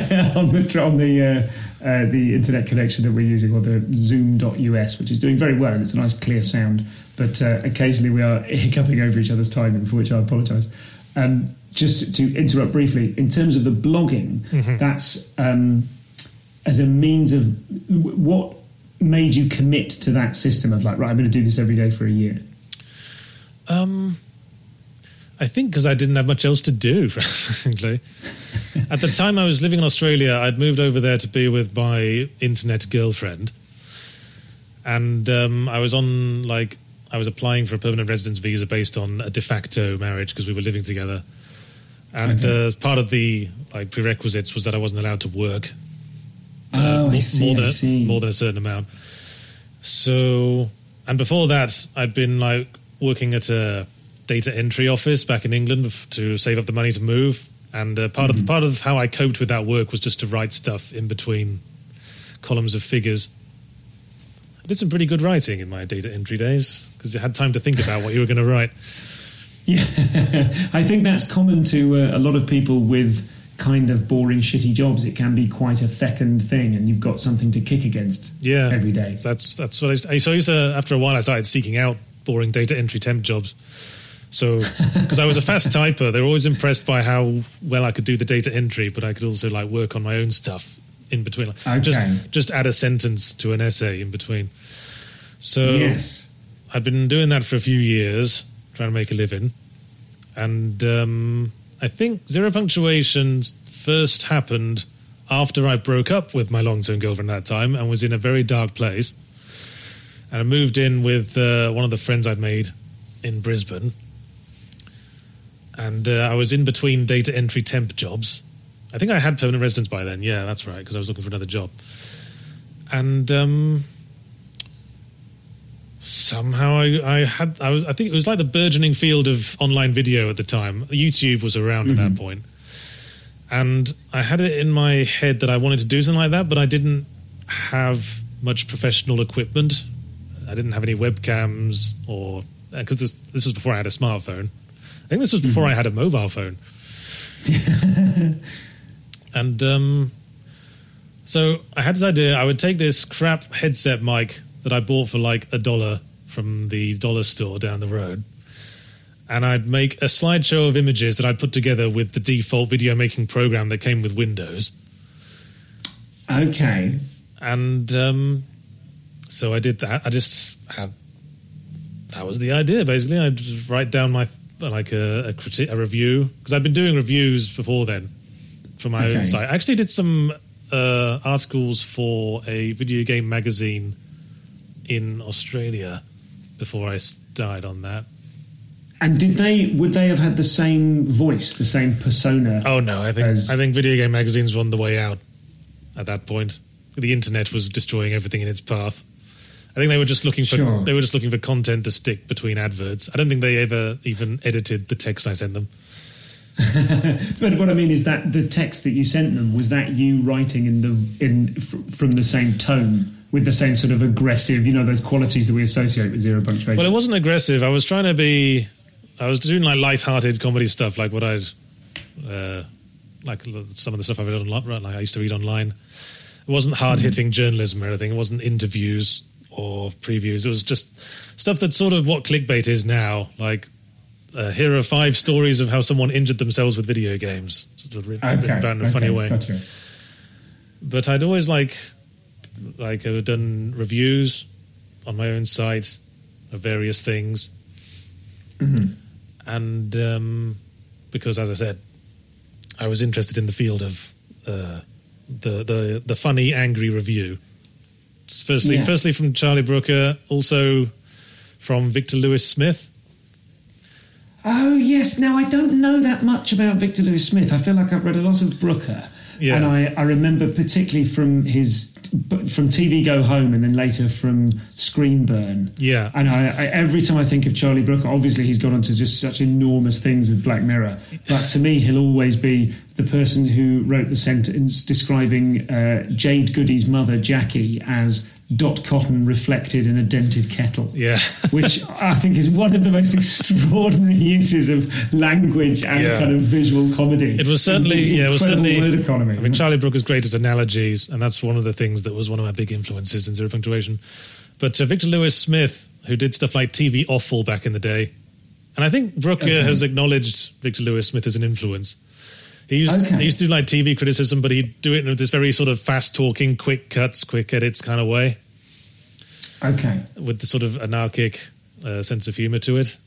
the internet connection that we're using, or the Zoom.us, which is doing very well, and it's a nice clear sound. But occasionally we are hiccuping over each other's timing, for which I apologise. Just to interrupt briefly, in terms of the blogging, that's as a means of what made you commit to that system of like, right, I'm going to do this every day for a year? I think because I didn't have much else to do, frankly. At the time I was living in Australia, I'd moved over there to be with my internet girlfriend. And I was applying for a permanent residence visa based on a de facto marriage because we were living together. And as part of the prerequisites was that I wasn't allowed to work. I see. More than a certain amount. So, and before that, I'd been working at a data entry office back in England to save up the money to move. And part of how I coped with that work was just to write stuff in between columns of figures. I did some pretty good writing in my data entry days because you had time to think about what you were going to write. Yeah, I think that's common to a lot of people with kind of boring, shitty jobs. It can be quite a fecund thing, and you've got something to kick against every day. That's what I used to, after a while, I started seeking out boring data entry temp jobs. So, because I was a fast typer, they were always impressed by how well I could do the data entry, but I could also work on my own stuff in between. Just add a sentence to an essay in between. So, yes. I'd been doing that for a few years, trying to make a living. And I think Zero Punctuation first happened after I broke up with my long-term girlfriend at that time and was in a very dark place. And I moved in with one of the friends I'd made in Brisbane. And I was in between data entry temp jobs. I think I had permanent residence by then. Yeah, that's right, because I was looking for another job. And somehow I think it was like the burgeoning field of online video at the time. YouTube was around at that point. And I had it in my head that I wanted to do something like that, but I didn't have much professional equipment. I didn't have any webcams because this was before I had a smartphone. I think this was before I had a mobile phone. And so I had this idea. I would take this crap headset mic that I bought for $1 from the dollar store down the road, and I'd make a slideshow of images that I'd put together with the default video making program that came with Windows. Okay. And so I did that. That was the idea, basically. I'd just write down a review, because I'd been doing reviews before then for my own site. I actually did some articles for a video game magazine in Australia before I started on that. And would they have had the same voice, the same persona? Oh no, I think video game magazines were on the way out at that point. The internet was destroying everything in its path. I think they were just looking for content to stick between adverts. I don't think they ever even edited the text I sent them. But what I mean is that the text that you sent them, was that you writing from the same tone, with the same sort of aggressive, those qualities that we associate with Zero Punctuation? Well, it wasn't aggressive. I was doing light-hearted comedy stuff, like what I'd some of the stuff I read online. I used to read online. It wasn't hard-hitting journalism or anything. It wasn't interviews or previews. It was just stuff that's sort of what clickbait is now, like. Here are 5 stories of how someone injured themselves with video games. Sort of written about in a funny way. Gotcha. But I'd always I've done reviews on my own site of various things. And because, as I said, I was interested in the field of the funny, angry review. Firstly from Charlie Brooker, also from Victor Lewis Smith. Oh, yes. Now, I don't know that much about Victor Lewis Smith. I feel like I've read a lot of Brooker. Yeah. And I remember particularly from TV Go Home and then later from Screen Burn. Yeah. And I every time I think of Charlie Brooker, obviously he's gone on to just such enormous things with Black Mirror. But to me, he'll always be the person who wrote the sentence describing Jade Goody's mother, Jackie, as dot cotton reflected in a dented kettle. Yeah. Which I think is one of the most extraordinary uses of language and kind of visual comedy. It was certainly, word economy. I mean, Charlie Brooker's great at analogies, and that's one of the things that was one of my big influences in Zero Punctuation. But Victor Lewis Smith, who did stuff like TV Offal back in the day, and I think Brooker has acknowledged Victor Lewis Smith as an influence. He used to do like TV criticism, but he'd do it in this very sort of fast-talking, quick cuts, quick edits kind of way. Okay. With the sort of anarchic sense of humour to it.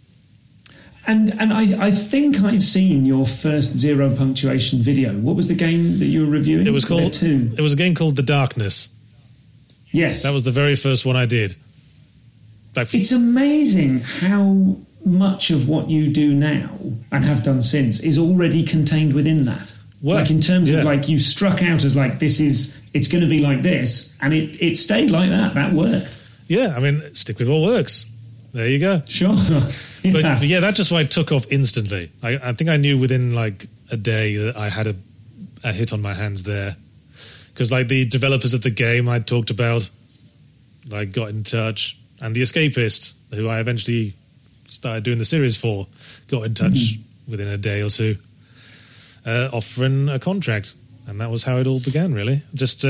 And I think I've seen your first Zero Punctuation video. What was the game that you were reviewing? It was a game called The Darkness. Yes. That was the very first one I did. It's amazing how much of what you do now and have done since is already contained within that. Like in terms of like you struck out as like it's going to be like this, and it stayed like that. That worked. Yeah, I mean, stick with what works. There you go. Sure. But that just why it took off instantly. I think I knew within like a day that I had a hit on my hands there. Because like the developers of the game I'd talked about, like got in touch, and The Escapist, who I eventually started doing the series for, got in touch within a day or two, offering a contract. And that was how it all began, really. Just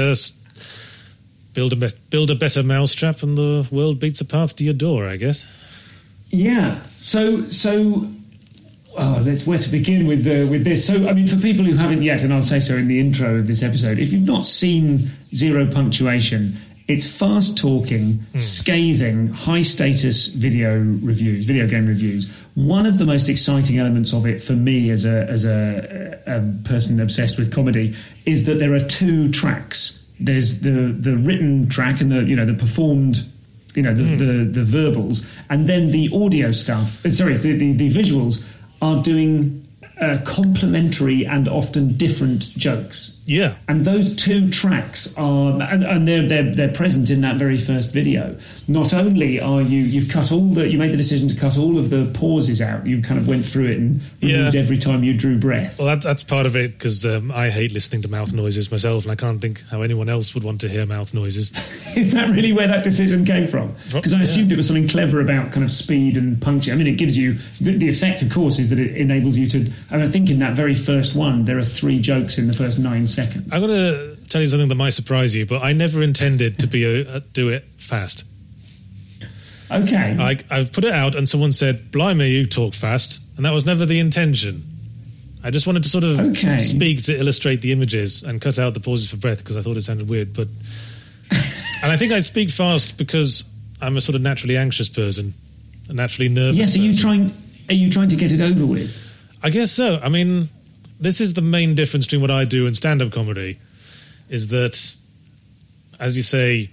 build a better mousetrap and the world beats a path to your door, I guess. Yeah. So where to begin with this. So, I mean, for people who haven't yet, and I'll say so in the intro of this episode, if you've not seen Zero Punctuation, it's fast-talking, scathing, high-status video game reviews. One of the most exciting elements of it for me as a person obsessed with comedy is that there are two tracks. There's the written track and the performed, the verbals, and then the audio stuff. Sorry, the visuals are doing complementary and often different jokes. Yeah, and those two tracks are, and they're present in that very first video. Not only are you made the decision to cut all of the pauses out. You kind of went through it and removed every time you drew breath. Well, that's part of it because I hate listening to mouth noises myself, and I can't think how anyone else would want to hear mouth noises. Is that really where that decision came from? Because I assumed it was something clever about kind of speed and punctuation. I mean, it gives you the effect, of course, is that it enables you to. And I think in that very first one, there are 3 jokes in the first 9 seconds. I'm going to tell you something that might surprise you, but I never intended to do it fast. Okay. I've put it out and someone said, "Blimey, you talk fast," and that was never the intention. I just wanted to sort of speak to illustrate the images and cut out the pauses for breath because I thought it sounded weird. But and I think I speak fast because I'm a sort of naturally anxious person, a naturally nervous. Yes, person. Are you trying to get it over with? I guess so. I mean, this is the main difference between what I do and stand-up comedy, is that, as you say,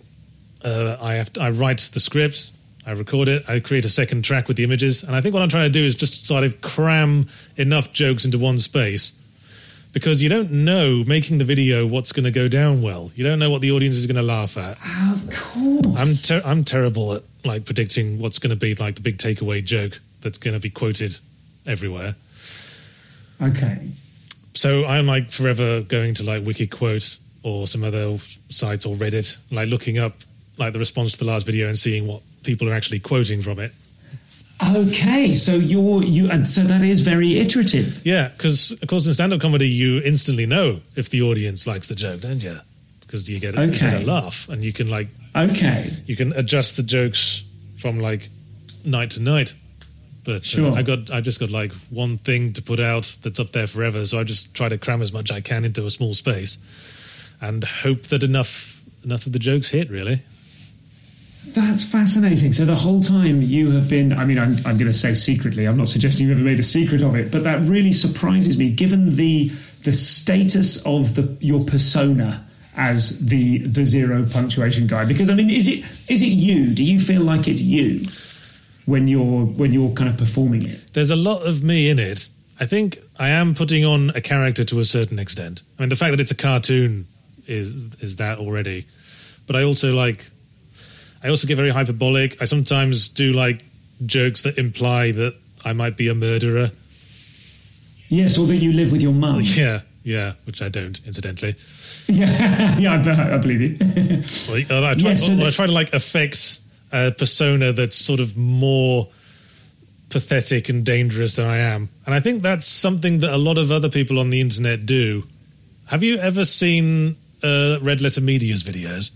I write the script, I record it, I create a second track with the images, and I think what I'm trying to do is just sort of cram enough jokes into one space, because you don't know, making the video, what's going to go down well. You don't know what the audience is going to laugh at. Of course. I'm terrible at like predicting what's going to be like the big takeaway joke that's going to be quoted everywhere. Okay. So I'm like forever going to like Wikiquote or some other sites or Reddit, like looking up like the response to the last video and seeing what people are actually quoting from it. Okay, so so that is very iterative. Yeah, because of course in stand-up comedy you instantly know if the audience likes the joke, don't you? Because you get a laugh, and you can you can adjust the jokes from like night to night. But sure. I just got like one thing to put out that's up there forever, so I just try to cram as much I can into a small space and hope that enough of the jokes hit, really. That's fascinating. So the whole time you have been, I mean, I'm going to say secretly, I'm not suggesting you've ever made a secret of it, but that really surprises me, given the status of your persona as the Zero Punctuation guy. Because, I mean, is it you? Do you feel like it's you when you're kind of performing it? There's a lot of me in it. I think I am putting on a character to a certain extent. I mean, the fact that it's a cartoon is that already. But I also get very hyperbolic. I sometimes do like jokes that imply that I might be a murderer. Yes, or that you live with your mum. Yeah, which I don't, incidentally. I believe you. I try to like affect a persona that's sort of more pathetic and dangerous than I am. And I think that's something that a lot of other people on the internet do. Have you ever seen Red Letter Media's videos?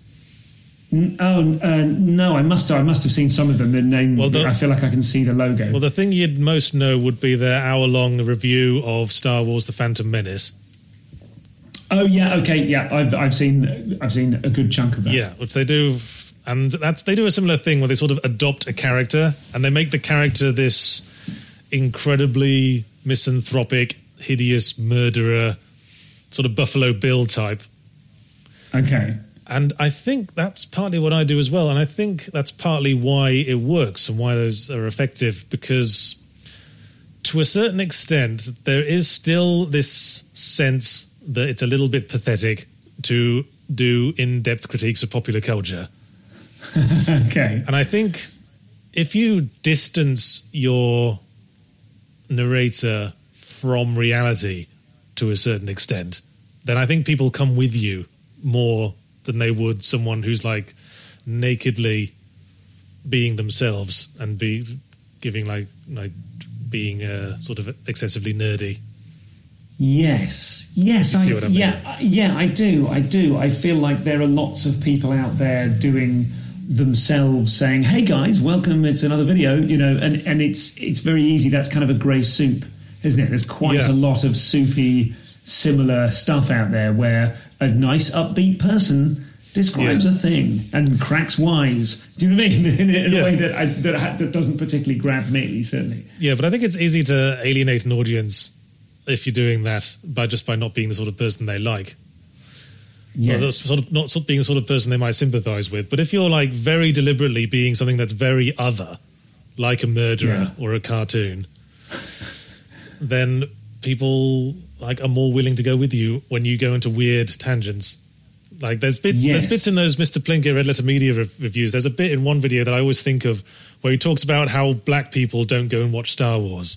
No, I must have seen some of them. The name, I feel like I can see the logo. Well, the thing you'd most know would be their hour-long review of Star Wars: The Phantom Menace. Oh yeah, okay, yeah. I've seen a good chunk of that. Yeah, which they do, and they do a similar thing where they sort of adopt a character and they make the character this incredibly misanthropic, hideous murderer, sort of Buffalo Bill type. Okay. And I think that's partly what I do as well, and I think that's partly why it works and why those are effective, because to a certain extent there is still this sense that it's a little bit pathetic to do in-depth critiques of popular culture. Okay. And I think if you distance your narrator from reality to a certain extent, then I think people come with you more than they would someone who's like nakedly being themselves and giving like being sort of excessively nerdy. Yes, see what I mean? Yeah, I do. I feel like there are lots of people out there doing themselves, saying, "Hey guys, welcome! It's another video," and it's very easy. That's kind of a grey soup, isn't it? There's quite a lot of soupy, similar stuff out there where a nice, upbeat person describes a thing and cracks wise. Do you know what I mean? In a way that doesn't particularly grab me, certainly. Yeah, but I think it's easy to alienate an audience if you're doing that by not being the sort of person they like. Yes. Or not being the sort of person they might sympathise with. But if you're like very deliberately being something that's very other, like a murderer or a cartoon, then people are more willing to go with you when you go into weird tangents. Like there's bits in those Mr. Plinkett Red Letter Media reviews. There's a bit in one video that I always think of where he talks about how black people don't go and watch Star Wars.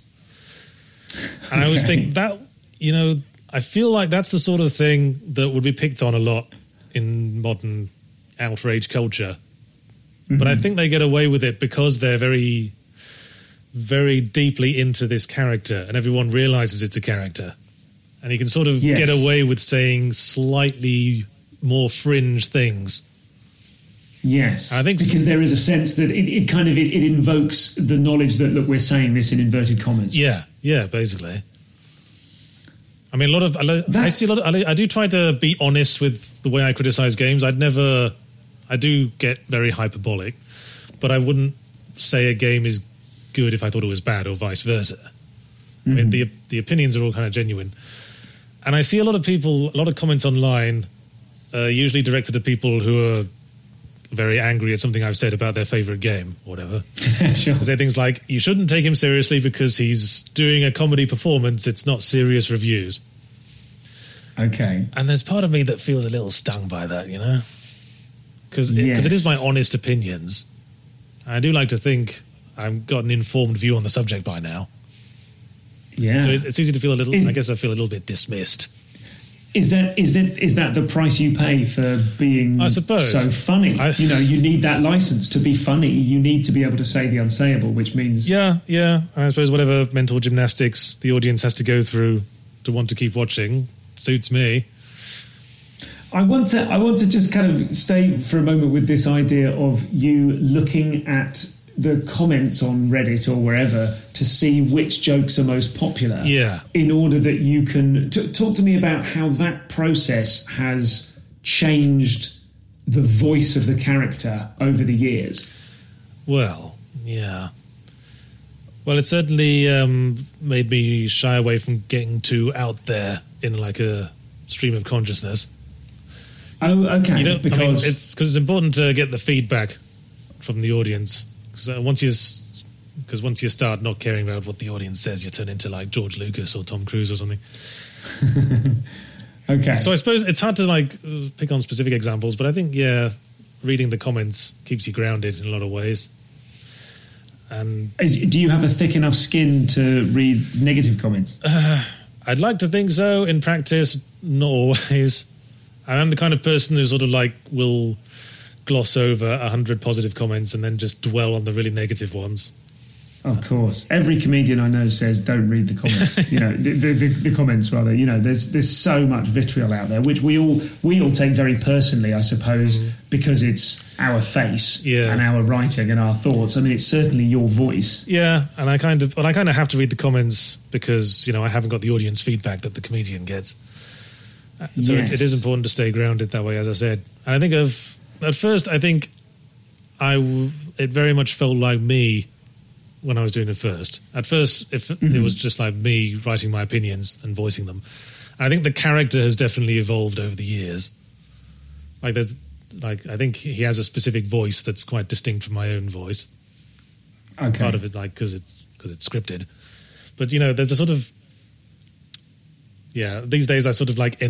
And I always think that, I feel like that's the sort of thing that would be picked on a lot in modern outrage culture. Mm-hmm. But I think they get away with it because they're very, very deeply into this character and everyone realizes it's a character. And you can sort of get away with saying slightly more fringe things. Yes, I think because there is a sense that it kind of invokes the knowledge that, look, we're saying this in inverted commas. Yeah, basically. I mean, I do try to be honest with the way I criticize games. I do get very hyperbolic, but I wouldn't say a game is good if I thought it was bad or vice versa. Mm-hmm. I mean, the opinions are all kind of genuine. And I see a lot of comments online, usually directed at people who are very angry at something I've said about their favourite game or whatever. Sure. They say things like, you shouldn't take him seriously because he's doing a comedy performance, it's not serious reviews. Okay. And there's part of me that feels a little stung by that, Because it is my honest opinions. I do like to think I've got an informed view on the subject by now. Yeah. So it's easy to feel I guess I feel a little bit dismissed. Is that the price you pay for being, I suppose, so funny? You need that license to be funny. You need to be able to say the unsayable, which means yeah. I suppose whatever mental gymnastics the audience has to go through to want to keep watching suits me. I want to just kind of stay for a moment with this idea of you looking at the comments on Reddit or wherever to see which jokes are most popular. Yeah. In order that you can talk to me about how that process has changed the voice of the character over the years. Well, yeah. Well, it certainly made me shy away from getting too out there in like a stream of consciousness. Oh, okay. It's important to get the feedback from the audience. So once because once you start not caring about what the audience says, you turn into like George Lucas or Tom Cruise or something. Okay. So I suppose it's hard to like pick on specific examples, but I think, yeah, reading the comments keeps you grounded in a lot of ways. And do you have a thick enough skin to read negative comments? I'd like to think so. In practice, not always. I am the kind of person who sort of like will gloss over 100 positive comments and then just dwell on the really negative ones. Of course. Every comedian I know says don't read the comments. You know, the comments rather. You know, there's so much vitriol out there, which we all take very personally, I suppose, because it's our face and our writing and our thoughts. I mean, it's certainly your voice. Yeah, and I kind of have to read the comments because, you know, I haven't got the audience feedback that the comedian gets. So it is important to stay grounded that way, as I said. And I think at first, I think it very much felt like me when I was doing it first. At first, it was just like me writing my opinions and voicing them. And I think the character has definitely evolved over the years. I think he has a specific voice that's quite distinct from my own voice. Okay. Part of it, like, because it's scripted. But, you know, there's a sort of... Yeah, these days I sort of like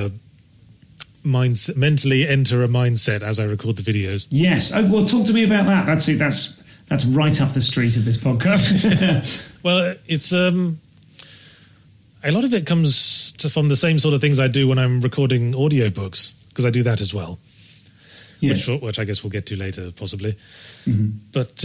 mentally enter a mindset as I record the videos. Yes. Oh, well, talk to me about that. That's it. That's right up the street of this podcast. Well, it's a lot of it comes from the same sort of things I do when I'm recording audiobooks, because I do that as well. Yes. Which I guess we'll get to later, possibly. Mm-hmm. But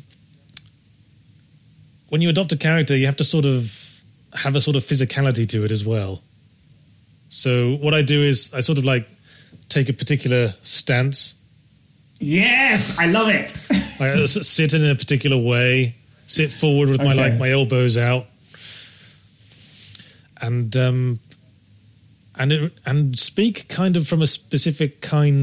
when you adopt a character, you have to sort of have a sort of physicality to it as well. So what I do is I sort of like take a particular stance. Yes, I love it. I sit in a particular way, sit forward with my elbows out, and speak kind of from a specific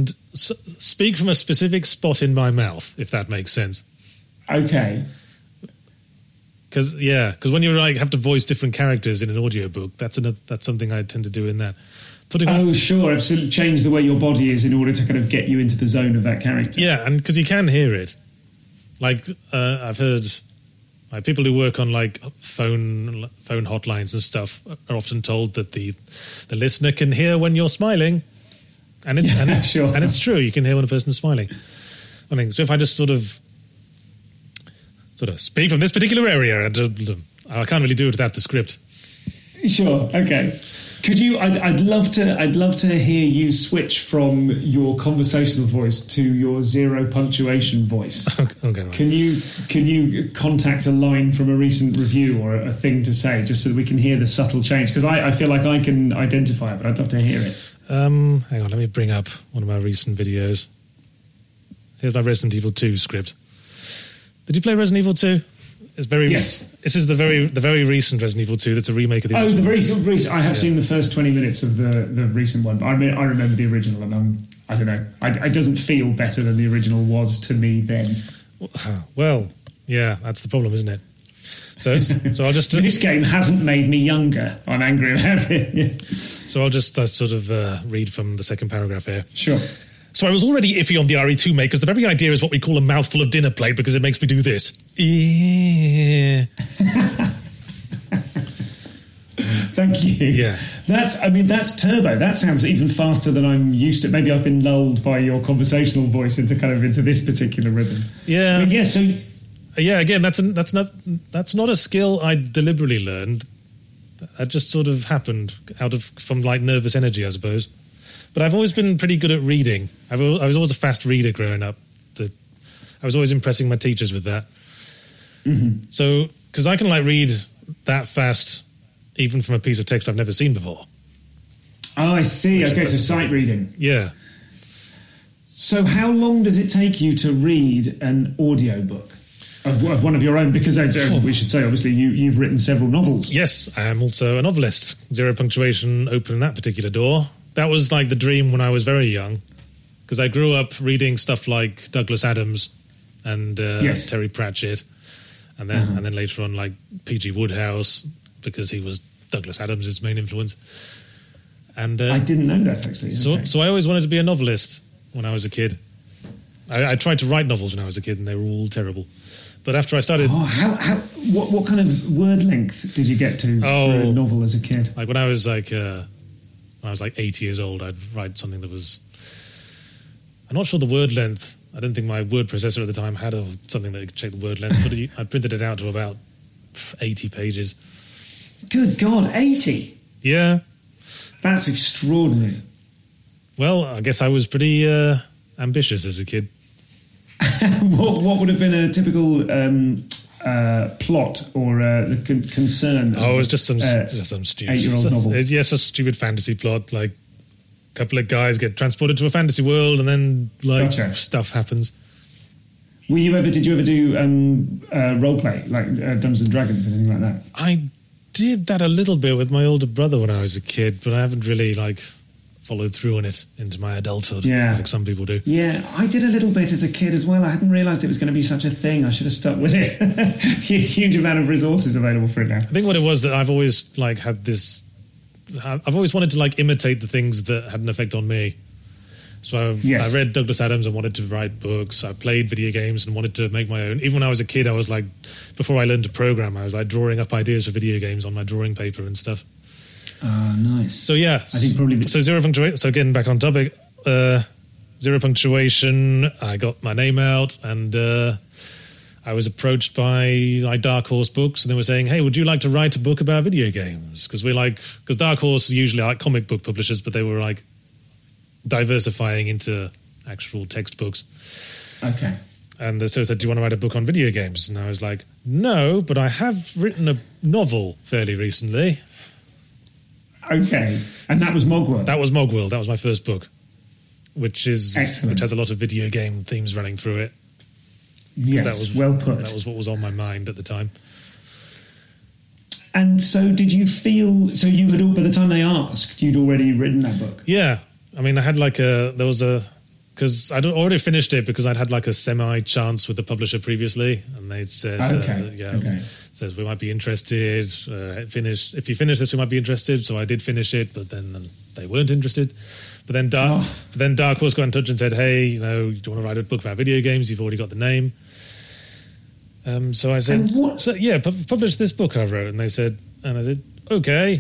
spot in my mouth, if that makes sense. Okay. Because when you like have to voice different characters in an audiobook, that's something I tend to do in that. Sure, absolutely. Change the way your body is in order to kind of get you into the zone of that character. Yeah, and because you can hear it. Like I've heard, like people who work on like phone hotlines and stuff are often told that the listener can hear when you're smiling, and it's true. You can hear when a person's smiling. I mean, so if I just sort of speak from this particular area, and I can't really do it without the script. Sure. Okay. Could you? I'd love to hear you switch from your conversational voice to your zero punctuation voice. Okay. Right. Can you contact a line from a recent review or a thing to say, just so that we can hear the subtle change? Because I feel like I can identify it, but I'd love to hear it. Hang on, let me bring up one of my recent videos. Here's my Resident Evil 2 script. Did you play Resident Evil 2? Yes. This is the very recent Resident Evil 2. That's a remake of the original. Oh, the recent. I have seen the first 20 minutes of the recent one. I mean, I remember the original, and I don't know. It doesn't feel better than the original was to me then. Well, yeah, that's the problem, isn't it? So I'll just... This game hasn't made me younger. I'm angry about it. Yeah. So I'll just read from the second paragraph here. Sure. So I was already iffy on the RE2 mate because the very idea is what we call a mouthful of dinner plate because it makes me do this. Thank you. Yeah. That's turbo. That sounds even faster than I'm used to. Maybe I've been lulled by your conversational voice into this particular rhythm. Yeah. I mean, yeah. So. Yeah. Again, that's not a skill I deliberately learned. That just sort of happened from like nervous energy, I suppose. But I've always been pretty good at reading. I was always a fast reader growing up. I was always impressing my teachers with that. Mm-hmm. So, because I can like read that fast, even from a piece of text I've never seen before. Oh, I see. Okay, so sight reading. Yeah. So how long does it take you to read an audiobook of one of your own? Because we should say, obviously, you've written several novels. Yes, I am also a novelist. Zero punctuation opening that particular door. That was like the dream when I was very young, because I grew up reading stuff like Douglas Adams and Terry Pratchett, and then later on like P.G. Wodehouse, because he was Douglas Adams' main influence. And I didn't know that, actually. So I always wanted to be a novelist when I was a kid. I tried to write novels when I was a kid, and they were all terrible. But after I started... What kind of word length did you get to for a novel as a kid? Like when I was like 8 years old, I'd write something that was... I'm not sure the word length. I don't think my word processor at the time had something that could check the word length, but I printed it out to about 80 pages. Good God, 80? Yeah. That's extraordinary. Well, I guess I was pretty ambitious as a kid. What would have been a typical plot or the concern? It was just some stupid 8-year-old novel. Yes, a stupid fantasy plot. Like a couple of guys get transported to a fantasy world, and then stuff happens. Did you ever do role play like Dungeons and Dragons, anything like that? I did that a little bit with my older brother when I was a kid, but I haven't really followed through on it into my adulthood, like some people do. Yeah, I did a little bit as a kid as well. I hadn't realised it was going to be such a thing. I should have stuck with it. It's a huge amount of resources available for it now. I think what it was that I've always had this... I've always wanted to imitate the things that had an effect on me. So I read Douglas Adams and wanted to write books. I played video games and wanted to make my own. Even when I was a kid, I was before I learned to program, I was drawing up ideas for video games on my drawing paper and stuff. Nice. So yeah, I think probably Zero Punctuation. So getting back on topic, Zero Punctuation. I got my name out, and I was approached by Dark Horse Books, and they were saying, "Hey, would you like to write a book about video games?" Because Dark Horse is usually comic book publishers, but they were diversifying into actual textbooks. Okay. And so they said, "Do you want to write a book on video games?" And I was like, "No, but I have written a novel fairly recently." Okay, and that was Mogworld. That was Mogworld. That was my first book, which has a lot of video game themes running through it. Yes, that was well put. That was what was on my mind at the time. And so, did you feel? So you had, by the time they asked, you'd already written that book. Yeah, I mean, I had because I'd already finished it because I'd had a semi-chance with the publisher previously, and they'd said, said we might be interested. If you finish this, we might be interested. So I did finish it, but then they weren't interested. But then Dark Horse got in touch and said, "Hey, do you want to write a book about video games? You've already got the name." So I said, publish this book I wrote, and I said, okay.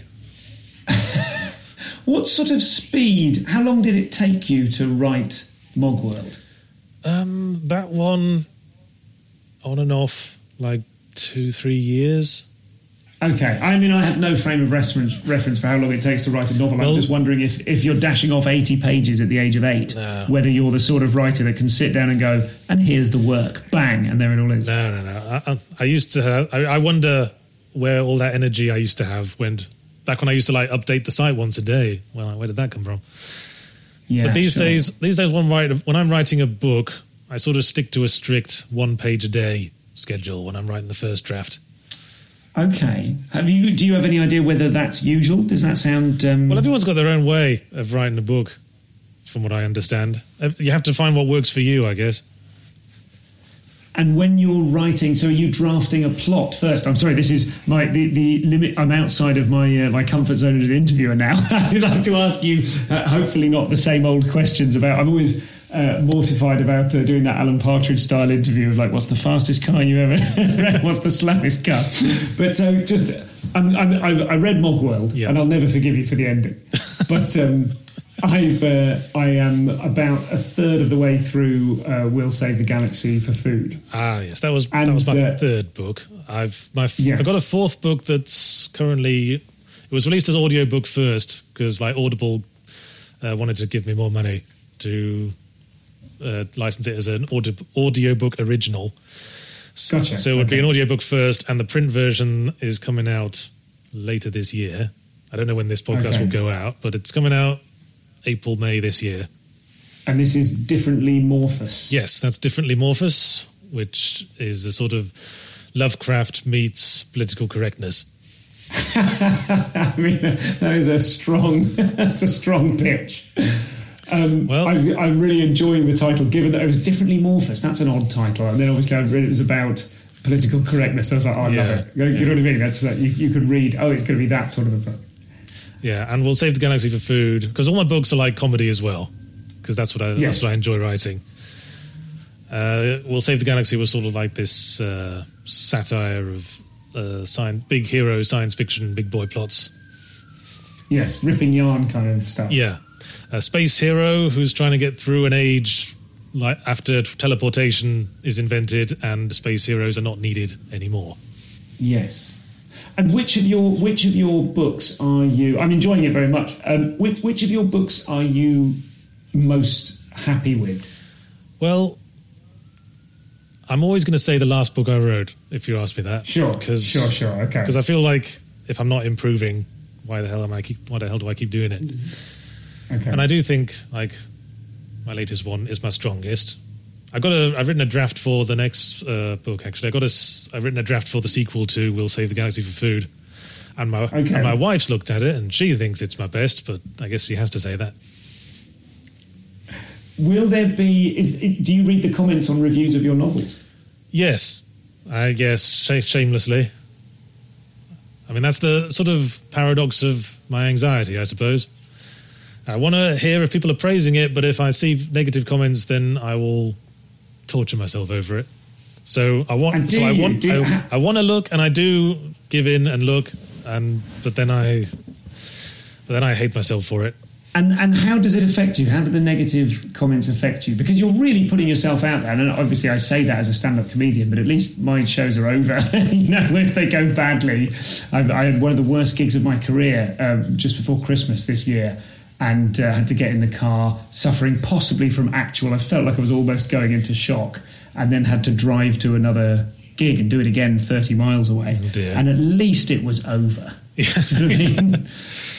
What sort of speed? How long did it take you to write Mogworld? That one, on and off, 2-3 years. Okay, I mean, I have no frame of reference for how long it takes to write a novel. I'm just wondering if you're dashing off 80 pages at the age of 8, whether you're the sort of writer that can sit down and go, and here's the work, bang, and there it all is. No. I used to have... I wonder where all that energy I used to have went... Back when I used to update the site once a day. Well, where did that come from? Yeah, but these days, when I'm writing a book, I sort of stick to a strict 1 page a day schedule when I'm writing the first draft. Okay. Do you have any idea whether that's usual? Does that sound... Well, everyone's got their own way of writing a book, from what I understand. You have to find what works for you, I guess. And when you're writing, so are you drafting a plot first? I'm sorry, this is the limit. I'm outside of my comfort zone as an interviewer now. I'd like to ask you, hopefully not the same old questions about... I'm always mortified about doing that Alan Partridge style interview of what's the fastest car you ever read? What's the slowest car? But so just... I read Mogworld, and I'll never forgive you for the ending. But... I am about a third of the way through We'll Save the Galaxy for Food. Ah, yes, that was my third book. I've got a fourth book that's currently... It was released as audiobook first because Audible wanted to give me more money to license it as an audiobook original. Gotcha. So it would be an audiobook first, and the print version is coming out later this year. I don't know when this podcast will go out, but it's coming out April, May this year. And this is Differently Morphous. Yes, that's Differently Morphous, which is a sort of Lovecraft meets political correctness. I mean, that is that's a strong pitch. I'm really enjoying the title, given that it was Differently Morphous. That's an odd title. And then obviously I read it was about political correctness. I was like, I love it. You know what I mean? That's you could read, it's going to be that sort of a book. Yeah, and We'll Save the Galaxy for Food, because all my books are comedy as well, because that's what I enjoy writing. We'll Save the Galaxy was sort of like this satire of big hero science fiction, big boy plots. Yes, ripping yarn kind of stuff. Yeah. A space hero who's trying to get through an age like after teleportation is invented and space heroes are not needed anymore. Yes. And which of your books are you... I'm enjoying it very much. Which of your books are you most happy with? Well, I'm always going to say the last book I wrote, if you ask me that. Sure, okay. Because I feel like if I'm not improving, why the hell do I keep doing it? Okay. And I do think, like, my latest one is my strongest. I've written a draft for the next book, actually. I've written a draft for the sequel to We'll Save the Galaxy for Food. And my wife's looked at it, and she thinks it's my best, but I guess she has to say that. Will there be... do you read the comments on reviews of your novels? Yes, I guess, shamelessly. I mean, that's the sort of paradox of my anxiety, I suppose. I want to hear if people are praising it, but if I see negative comments, then I will torture myself over it. So I want to look, and I do give in and look, but then I hate myself for it. And how does it affect you? How do the negative comments affect you? Because you're really putting yourself out there, and obviously I say that as a stand-up comedian, but at least my shows are over. If they go badly, I had one of the worst gigs of my career just before Christmas this year. And had to get in the car, suffering possibly from I felt like I was almost going into shock, and then had to drive to another gig and do it again 30 miles away. Oh dear. And at least it was over. Yeah. Do you know what I mean?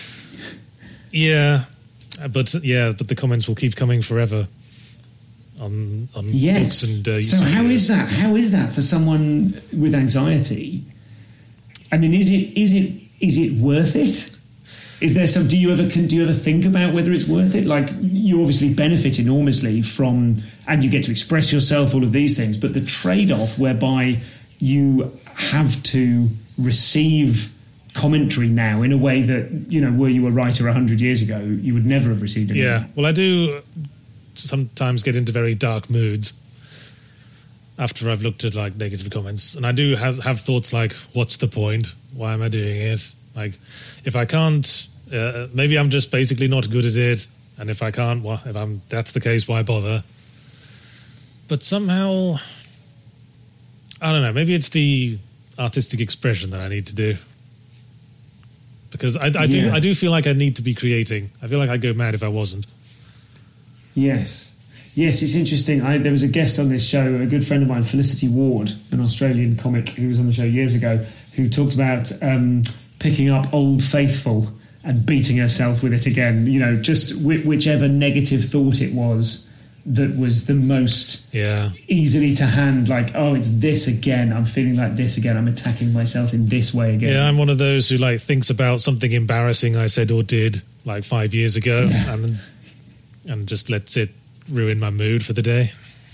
Yeah, but the comments will keep coming forever on books and. So how is that? How is that for someone with anxiety? I mean, is it worth it? Is there some? Do you ever think about whether it's worth it? Like, you obviously benefit enormously from, and you get to express yourself, all of these things. But the trade-off whereby you have to receive commentary now in a way that, were you a writer 100 years ago, you would never have received it. Yeah, well, I do sometimes get into very dark moods after I've looked at like negative comments, and I do have thoughts like, "What's the point? Why am I doing it?" Like, if I can't, maybe I'm just basically not good at it. And if I can't, that's the case, why bother? But somehow, I don't know, maybe it's the artistic expression that I need to do. Because I do feel like I need to be creating. I feel like I'd go mad if I wasn't. Yes, it's interesting. There was a guest on this show, a good friend of mine, Felicity Ward, an Australian comic who was on the show years ago, who talked about... picking up Old Faithful and beating herself with it again, just whichever negative thought it was that was the most easily to hand, like, oh, it's this again, I'm feeling like this again, I'm attacking myself in this way again. Yeah, I'm one of those who like thinks about something embarrassing I said or did like 5 years ago and just lets it ruin my mood for the day.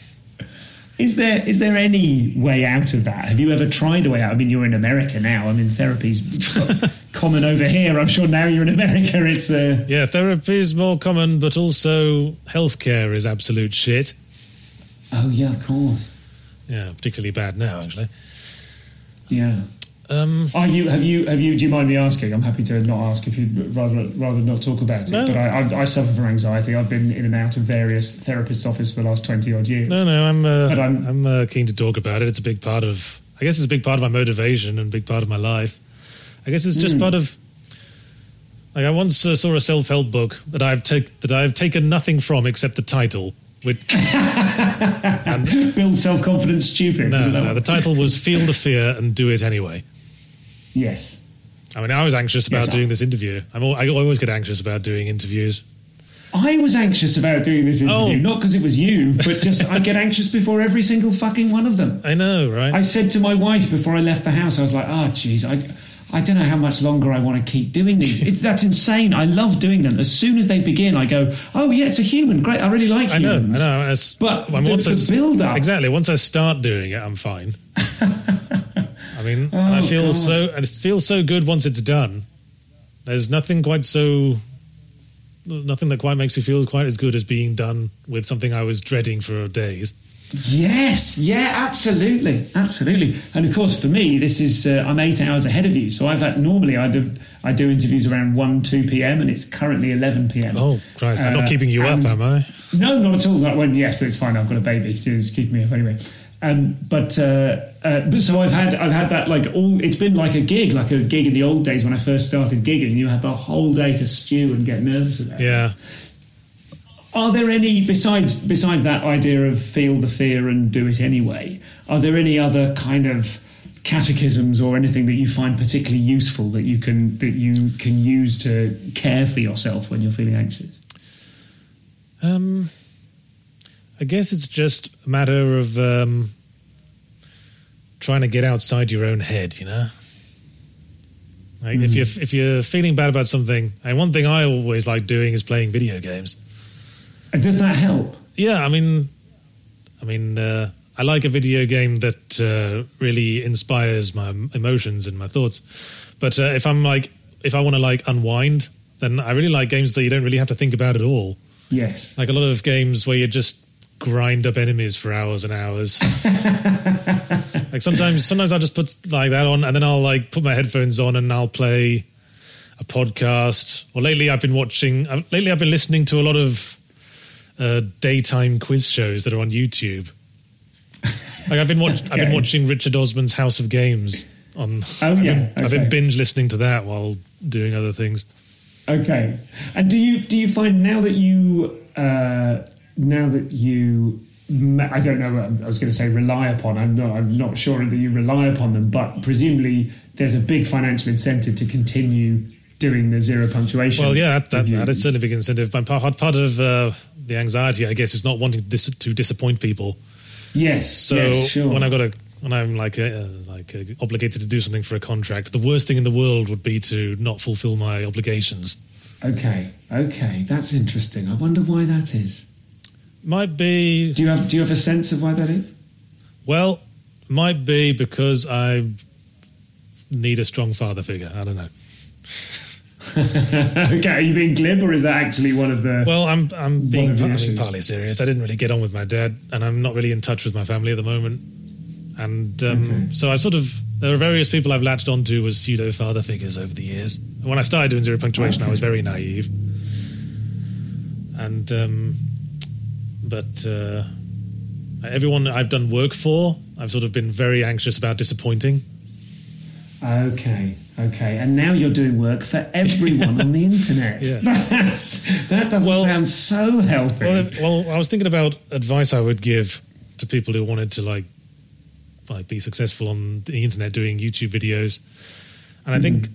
Is there any way out of that? Have you ever tried a way out? I mean, you're in America now. I mean, therapy's common over here. I'm sure now you're in America. It's yeah, therapy is more common, but also healthcare is absolute shit. Oh yeah, of course. Yeah, particularly bad now, actually. Yeah. Do you mind me asking? I'm happy to not ask if you'd rather not talk about it. No. But I suffer from anxiety. I've been in and out of various therapists' offices for the last 20 odd years. No, I'm keen to talk about it. It's a big part of, I guess it's a big part of my motivation and a big part of my life. I guess it's just part of, like, I once saw a self-help book that I've taken nothing from except the title. Build self-confidence stupid. No, the title was Feel the Fear and Do It Anyway. Yes. I mean, I was anxious about doing this interview. I always get anxious about doing interviews. I was anxious about doing this interview, not because it was you, but just I get anxious before every single fucking one of them. I know, right? I said to my wife before I left the house, I was like, geez, I don't know how much longer I want to keep doing these. That's insane. I love doing them. As soon as they begin, I go, oh, yeah, it's a human. Great, I really like humans. I know. But the build-up... Exactly. Once I start doing it, I'm fine. I mean, it feels so good once it's done. There's nothing that quite makes me feel quite as good as being done with something I was dreading for days. Yes, yeah, absolutely. And of course, for me, this is I'm 8 hours ahead of you. So normally I do interviews around 1-2 p.m. and it's currently 11 p.m. Oh Christ! I'm not keeping you up, am I? No, not at all. Yes, but it's fine. I've got a baby to keep me up anyway. But so I've had that it's been like a gig in the old days when I first started gigging. You had the whole day to stew and get nervous about it. Yeah. Are there any, besides that idea of feel the fear and do it anyway, are there any other kind of catechisms or anything that you find particularly useful that you can use to care for yourself when you're feeling anxious? I guess it's just a matter of trying to get outside your own head, you know? Like if you're feeling bad about something, and one thing I always like doing is playing video games. And does that help? Yeah, I mean, I like a video game that really inspires my emotions and my thoughts. But if I want to unwind, then I really like games that you don't really have to think about at all. Yes. Like a lot of games where you just grind up enemies for hours and hours. Like sometimes I'll just put like that on, and then I'll put my headphones on and I'll play a podcast. Or lately I've been listening to a lot of daytime quiz shows that are on YouTube. Like I've been watching Richard Osman's House of Games on. I've been binge listening to that while doing other things. Okay, and do you find now that you I don't know. I was going to say rely upon. I'm not sure that you rely upon them, but presumably there's a big financial incentive to continue doing the zero punctuation. Well, yeah, that is certainly a big incentive. Part of the anxiety, I guess, is not wanting to disappoint people. Yes. So yes, sure. when I'm obligated to do something for a contract, the worst thing in the world would be to not fulfill my obligations. Okay, that's interesting. I wonder why that is. Might be. Do you have a sense of why that is? Well, might be because I need a strong father figure. I don't know. Okay, are you being glib, or is that actually one of the? Well, I'm being partly serious. I didn't really get on with my dad, and I'm not really in touch with my family at the moment. And so there are various people I've latched onto as pseudo father figures over the years. And when I started doing zero punctuation, I was very naive. And but everyone I've done work for, I've sort of been very anxious about disappointing. Okay. And now you're doing work for everyone on the internet. Yes. That doesn't sound so healthy. Well, I was thinking about advice I would give to people who wanted to be successful on the internet doing YouTube videos. And I think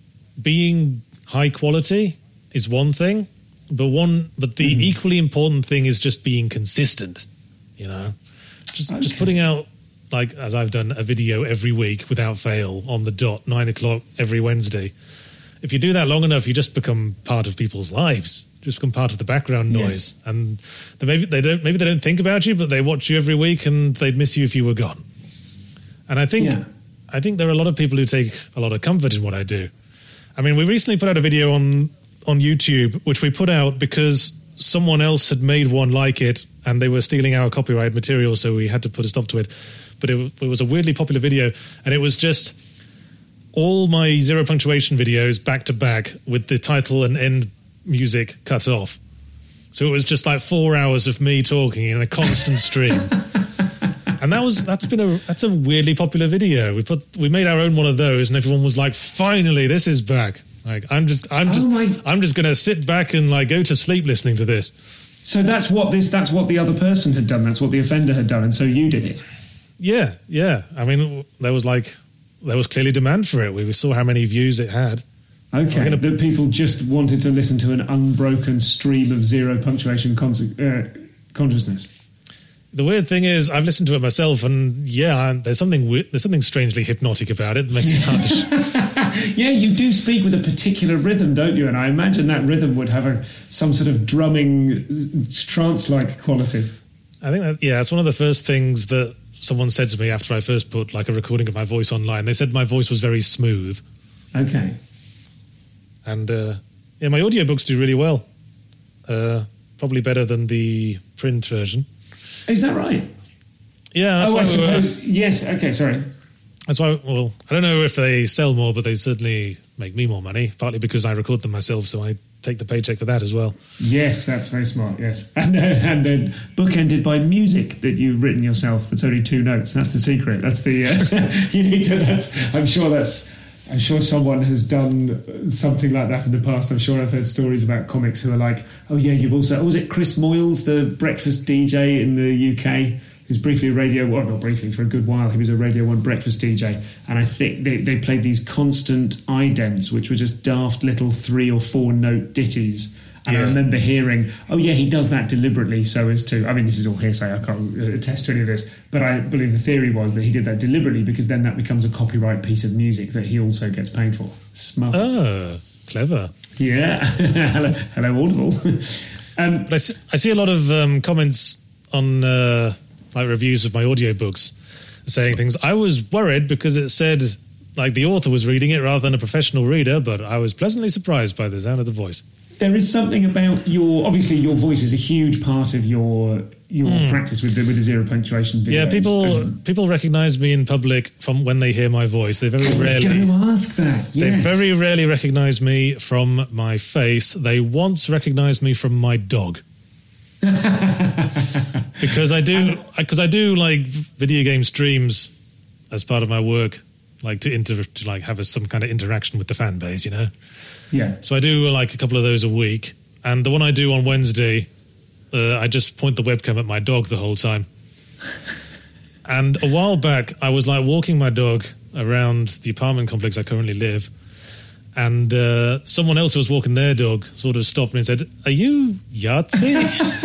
being high quality is one thing, but the equally important thing is just being consistent, you know? Just putting out, as I've done, a video every week without fail on the dot, 9 o'clock every Wednesday. If you do that long enough, you just become part of people's lives. Just become part of the background noise. Yes. And maybe they don't think about you, but they watch you every week and they'd miss you if you were gone. And I think there are a lot of people who take a lot of comfort in what I do. I mean, we recently put out a video on YouTube, which we put out because someone else had made one like it and they were stealing our copyright material, so we had to put a stop to it. But it was a weirdly popular video, and it was just all my zero punctuation videos back to back with the title and end music cut off. So it was just 4 hours of me talking in a constant stream. And that's a weirdly popular video. We made our own one of those, and everyone was like, "Finally, this is back!" I'm just going to sit back and go to sleep listening to this. So that's what the other person had done. That's what the offender had done, and so you did it. Yeah. I mean, there was clearly demand for it. We saw how many views it had. Okay, that people just wanted to listen to an unbroken stream of zero punctuation consciousness. The weird thing is, I've listened to it myself, and there's something strangely hypnotic about it that makes it hard to. Yeah, you do speak with a particular rhythm, don't you? And I imagine that rhythm would have some sort of drumming, trance-like quality. I think it's one of the first things that someone said to me after I first put a recording of my voice online. They said my voice was very smooth. Okay. And my audiobooks do really well. Probably better than the print version. Is that right? Yeah, that's I why suppose. Yes. Okay. Sorry. That's why. Well, I don't know if they sell more, but they certainly make me more money. Partly because I record them myself, so I take the paycheck for that as well. Yes, that's very smart. Yes, and then bookended by music that you've written yourself. That's only 2 notes. That's the secret. That's the you need to. I'm sure someone has done something like that in the past. I'm sure I've heard stories about comics who are like, oh yeah, you've also... was it Chris Moyles, the breakfast DJ in the UK? He was briefly a Radio 1, not briefly, for a good while, he was a Radio 1 breakfast DJ. And I think they played these constant idents, which were just daft little 3 or 4 note ditties. And I remember hearing, oh yeah, he does that deliberately so as to... I mean, this is all hearsay, I can't attest to any of this, but I believe the theory was that he did that deliberately because then that becomes a copyright piece of music that he also gets paid for. Smart. Oh, clever. Yeah. Hello, Audible. But I see a lot of comments on like reviews of my audiobooks saying things. I was worried because it said like the author was reading it rather than a professional reader, but I was pleasantly surprised by the sound of the voice. There is something about obviously your voice is a huge part of your practice with the zero punctuation videos. Yeah, people recognise me in public from when they hear my voice. They very rarely. I was going to ask that. Yes. They very rarely recognise me from my face. They once recognised me from my dog. because I do like video game streams as part of my work, like to like have some kind of interaction with the fan base, you know. Yeah. So I do like a couple of those a week, and the one I do on Wednesday, I just point the webcam at my dog the whole time. And a while back, I was like walking my dog around the apartment complex I currently live, and someone else who was walking their dog sort of stopped me and said, "Are you Yahtzee?"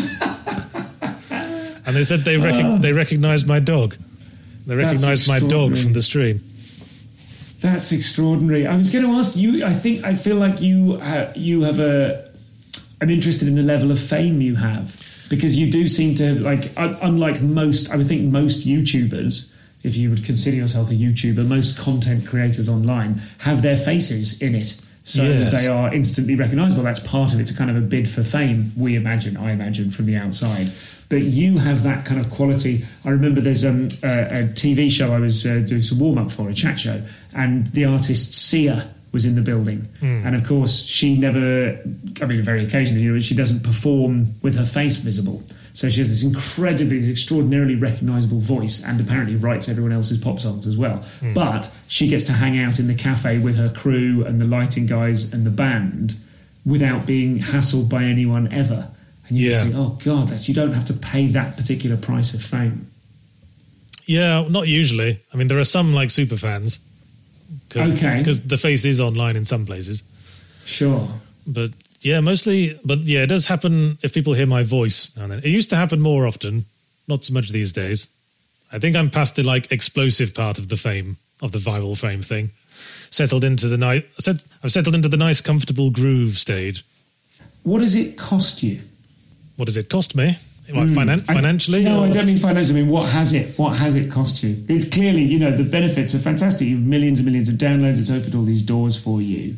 And they said they recognised my dog. They recognised my dog from the stream. That's extraordinary. I was going to ask you. I feel like you have I'm interested in the level of fame you have, because you do seem to, like, unlike most. I would think most YouTubers, if you would consider yourself a YouTuber, most content creators online have their faces in it, so that they are instantly recognisable. That's part of it. It's a kind of a bid for fame. I imagine from the outside. But you have that kind of quality. I remember there's a TV show I was doing some warm-up for, a chat show, and the artist Sia was in the building. And of course, she never, I mean, very occasionally, she doesn't perform with her face visible. So she has this extraordinarily recognisable voice, and apparently writes everyone else's pop songs as well. But she gets to hang out in the cafe with her crew and the lighting guys and the band without being hassled by anyone ever. And you just think, oh God, you don't have to pay that particular price of fame. Yeah, not usually. I mean, there are some like super fans. Because the face is online in some places. Sure. But yeah, mostly. But yeah, it does happen if people hear my voice now and then. It used to happen more often, not so much these days. I think I'm past the like explosive part of the fame, of the viral fame thing. I've settled into the nice, comfortable groove stage. What does it cost you? What does it cost me? Financially? No, I don't mean financially. I mean, what has it cost you? It's clearly, the benefits are fantastic. You've millions and millions of downloads. It's opened all these doors for you.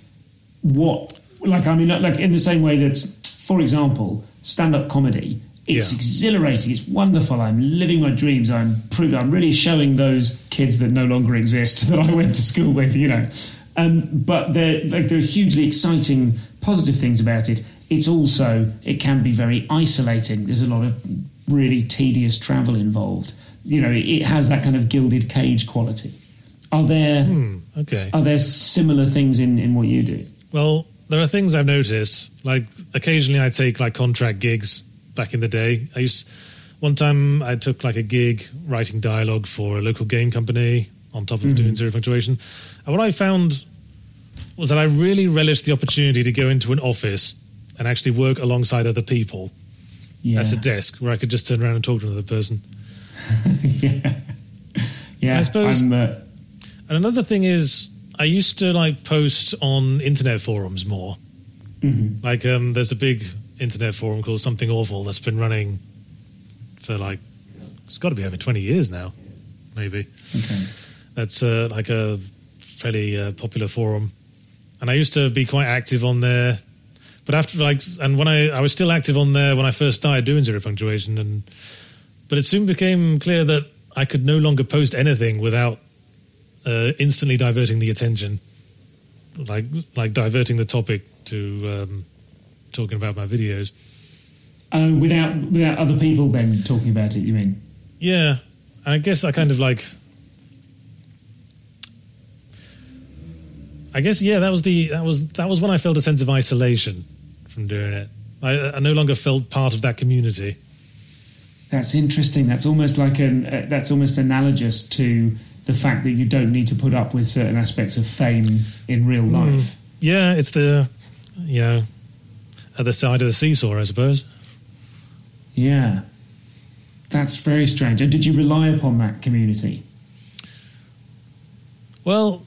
Like in the same way that, for example, stand-up comedy, it's exhilarating. It's wonderful. I'm living my dreams. I'm really showing those kids that no longer exist that I went to school with, But there are hugely exciting, positive things about it. It can be very isolating. There's a lot of really tedious travel involved. It has that kind of gilded cage quality. Are there similar things in what you do? Well, there are things I've noticed. Like occasionally I take like contract gigs back in the day. One time I took like a gig writing dialogue for a local game company on top of doing zero punctuation. And what I found was that I really relished the opportunity to go into an office and actually work alongside other people at a desk where I could just turn around and talk to another person. Yeah. I suppose. And another thing is, I used to like post on internet forums more. Mm-hmm. Like, there's a big internet forum called Something Awful that's been running for like, it's got to be over 20 years now, maybe. Okay. That's like a fairly popular forum, and I used to be quite active on there. But after when I was still active on there when I first started doing zero punctuation, and But it soon became clear that I could no longer post anything without instantly diverting the attention, like diverting the topic to talking about my videos. Without other people then talking about it, you mean? Yeah, I guess I kind of like. I guess that was when I felt a sense of isolation from doing it. I no longer felt part of that community. That's interesting. That's almost like that's almost analogous to the fact that you don't need to put up with certain aspects of fame in real life. Yeah, it's the other side of the seesaw, I suppose. Yeah, that's very strange. And did you rely upon that community? Well,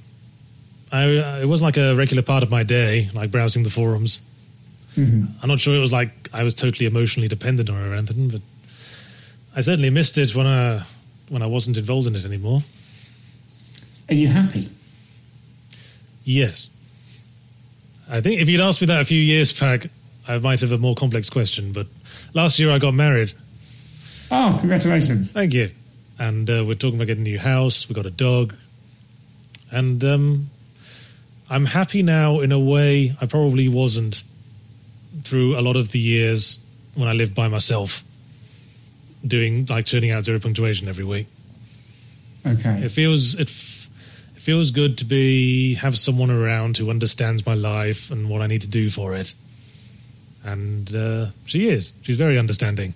it was like a regular part of my day, like browsing the forums. Mm-hmm. I'm not sure it was like I was totally emotionally dependent on it or anything, but I certainly missed it when I wasn't involved in it anymore. Are you happy? Yes. I think if you'd asked me that a few years back, I might have a more complex question, but last year I got married. Oh, congratulations. Thank you. And we're talking about getting a new house, we got a dog, and I'm happy now in a way I probably wasn't through a lot of the years when I lived by myself, turning out zero punctuation every week. Okay. It feels good to have someone around who understands my life and what I need to do for it. And she's very understanding.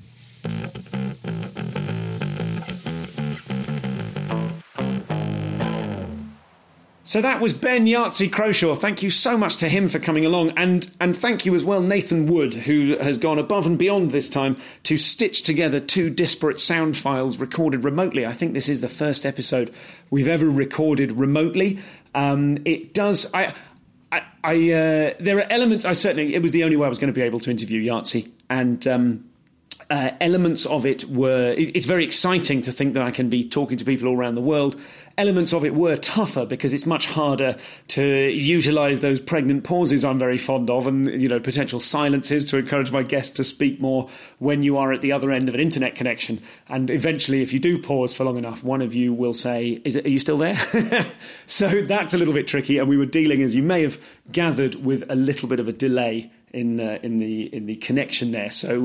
So that was Ben Yahtzee Croshaw. Thank you so much to him for coming along. And thank you as well, Nathan Wood, who has gone above and beyond this time to stitch together two disparate sound files recorded remotely. I think this is the first episode we've ever recorded remotely. It does... there are elements... it was the only way I was going to be able to interview Yahtzee. And... elements of it were... It's very exciting to think that I can be talking to people all around the world. Elements of it were tougher because it's much harder to utilise those pregnant pauses I'm very fond of and, potential silences to encourage my guests to speak more when you are at the other end of an internet connection. And eventually, if you do pause for long enough, one of you will say, are you still there? So that's a little bit tricky. And we were dealing, as you may have gathered, with a little bit of a delay in the connection there. So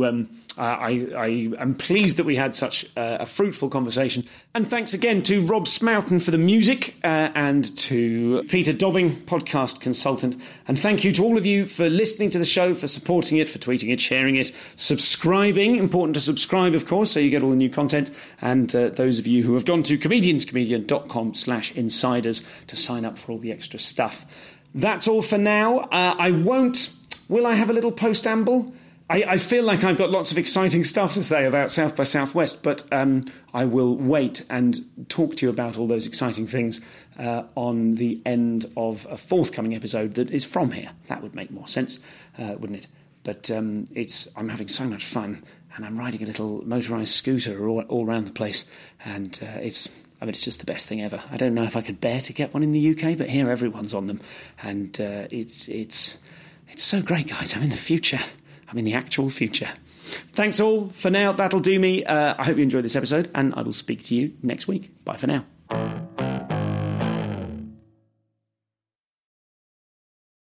I am pleased that we had such a fruitful conversation. And thanks again to Rob Smoughton for the music and to Peter Dobbing, podcast consultant. And thank you to all of you for listening to the show, for supporting it, for tweeting it, sharing it, subscribing. Important to subscribe, of course, so you get all the new content. And those of you who have gone to comedianscomedian.com/insiders to sign up for all the extra stuff. That's all for now. Will I have a little post-amble? I feel like I've got lots of exciting stuff to say about South by Southwest, but I will wait and talk to you about all those exciting things on the end of a forthcoming episode that is from here. That would make more sense, wouldn't it? But I'm having so much fun, and I'm riding a little motorised scooter all around the place, and it's just the best thing ever. I don't know if I could bear to get one in the UK, but here everyone's on them, and it's so great, guys. I'm in the future. I'm in the actual future. Thanks all. For now, that'll do me. I hope you enjoyed this episode, and I will speak to you next week. Bye for now.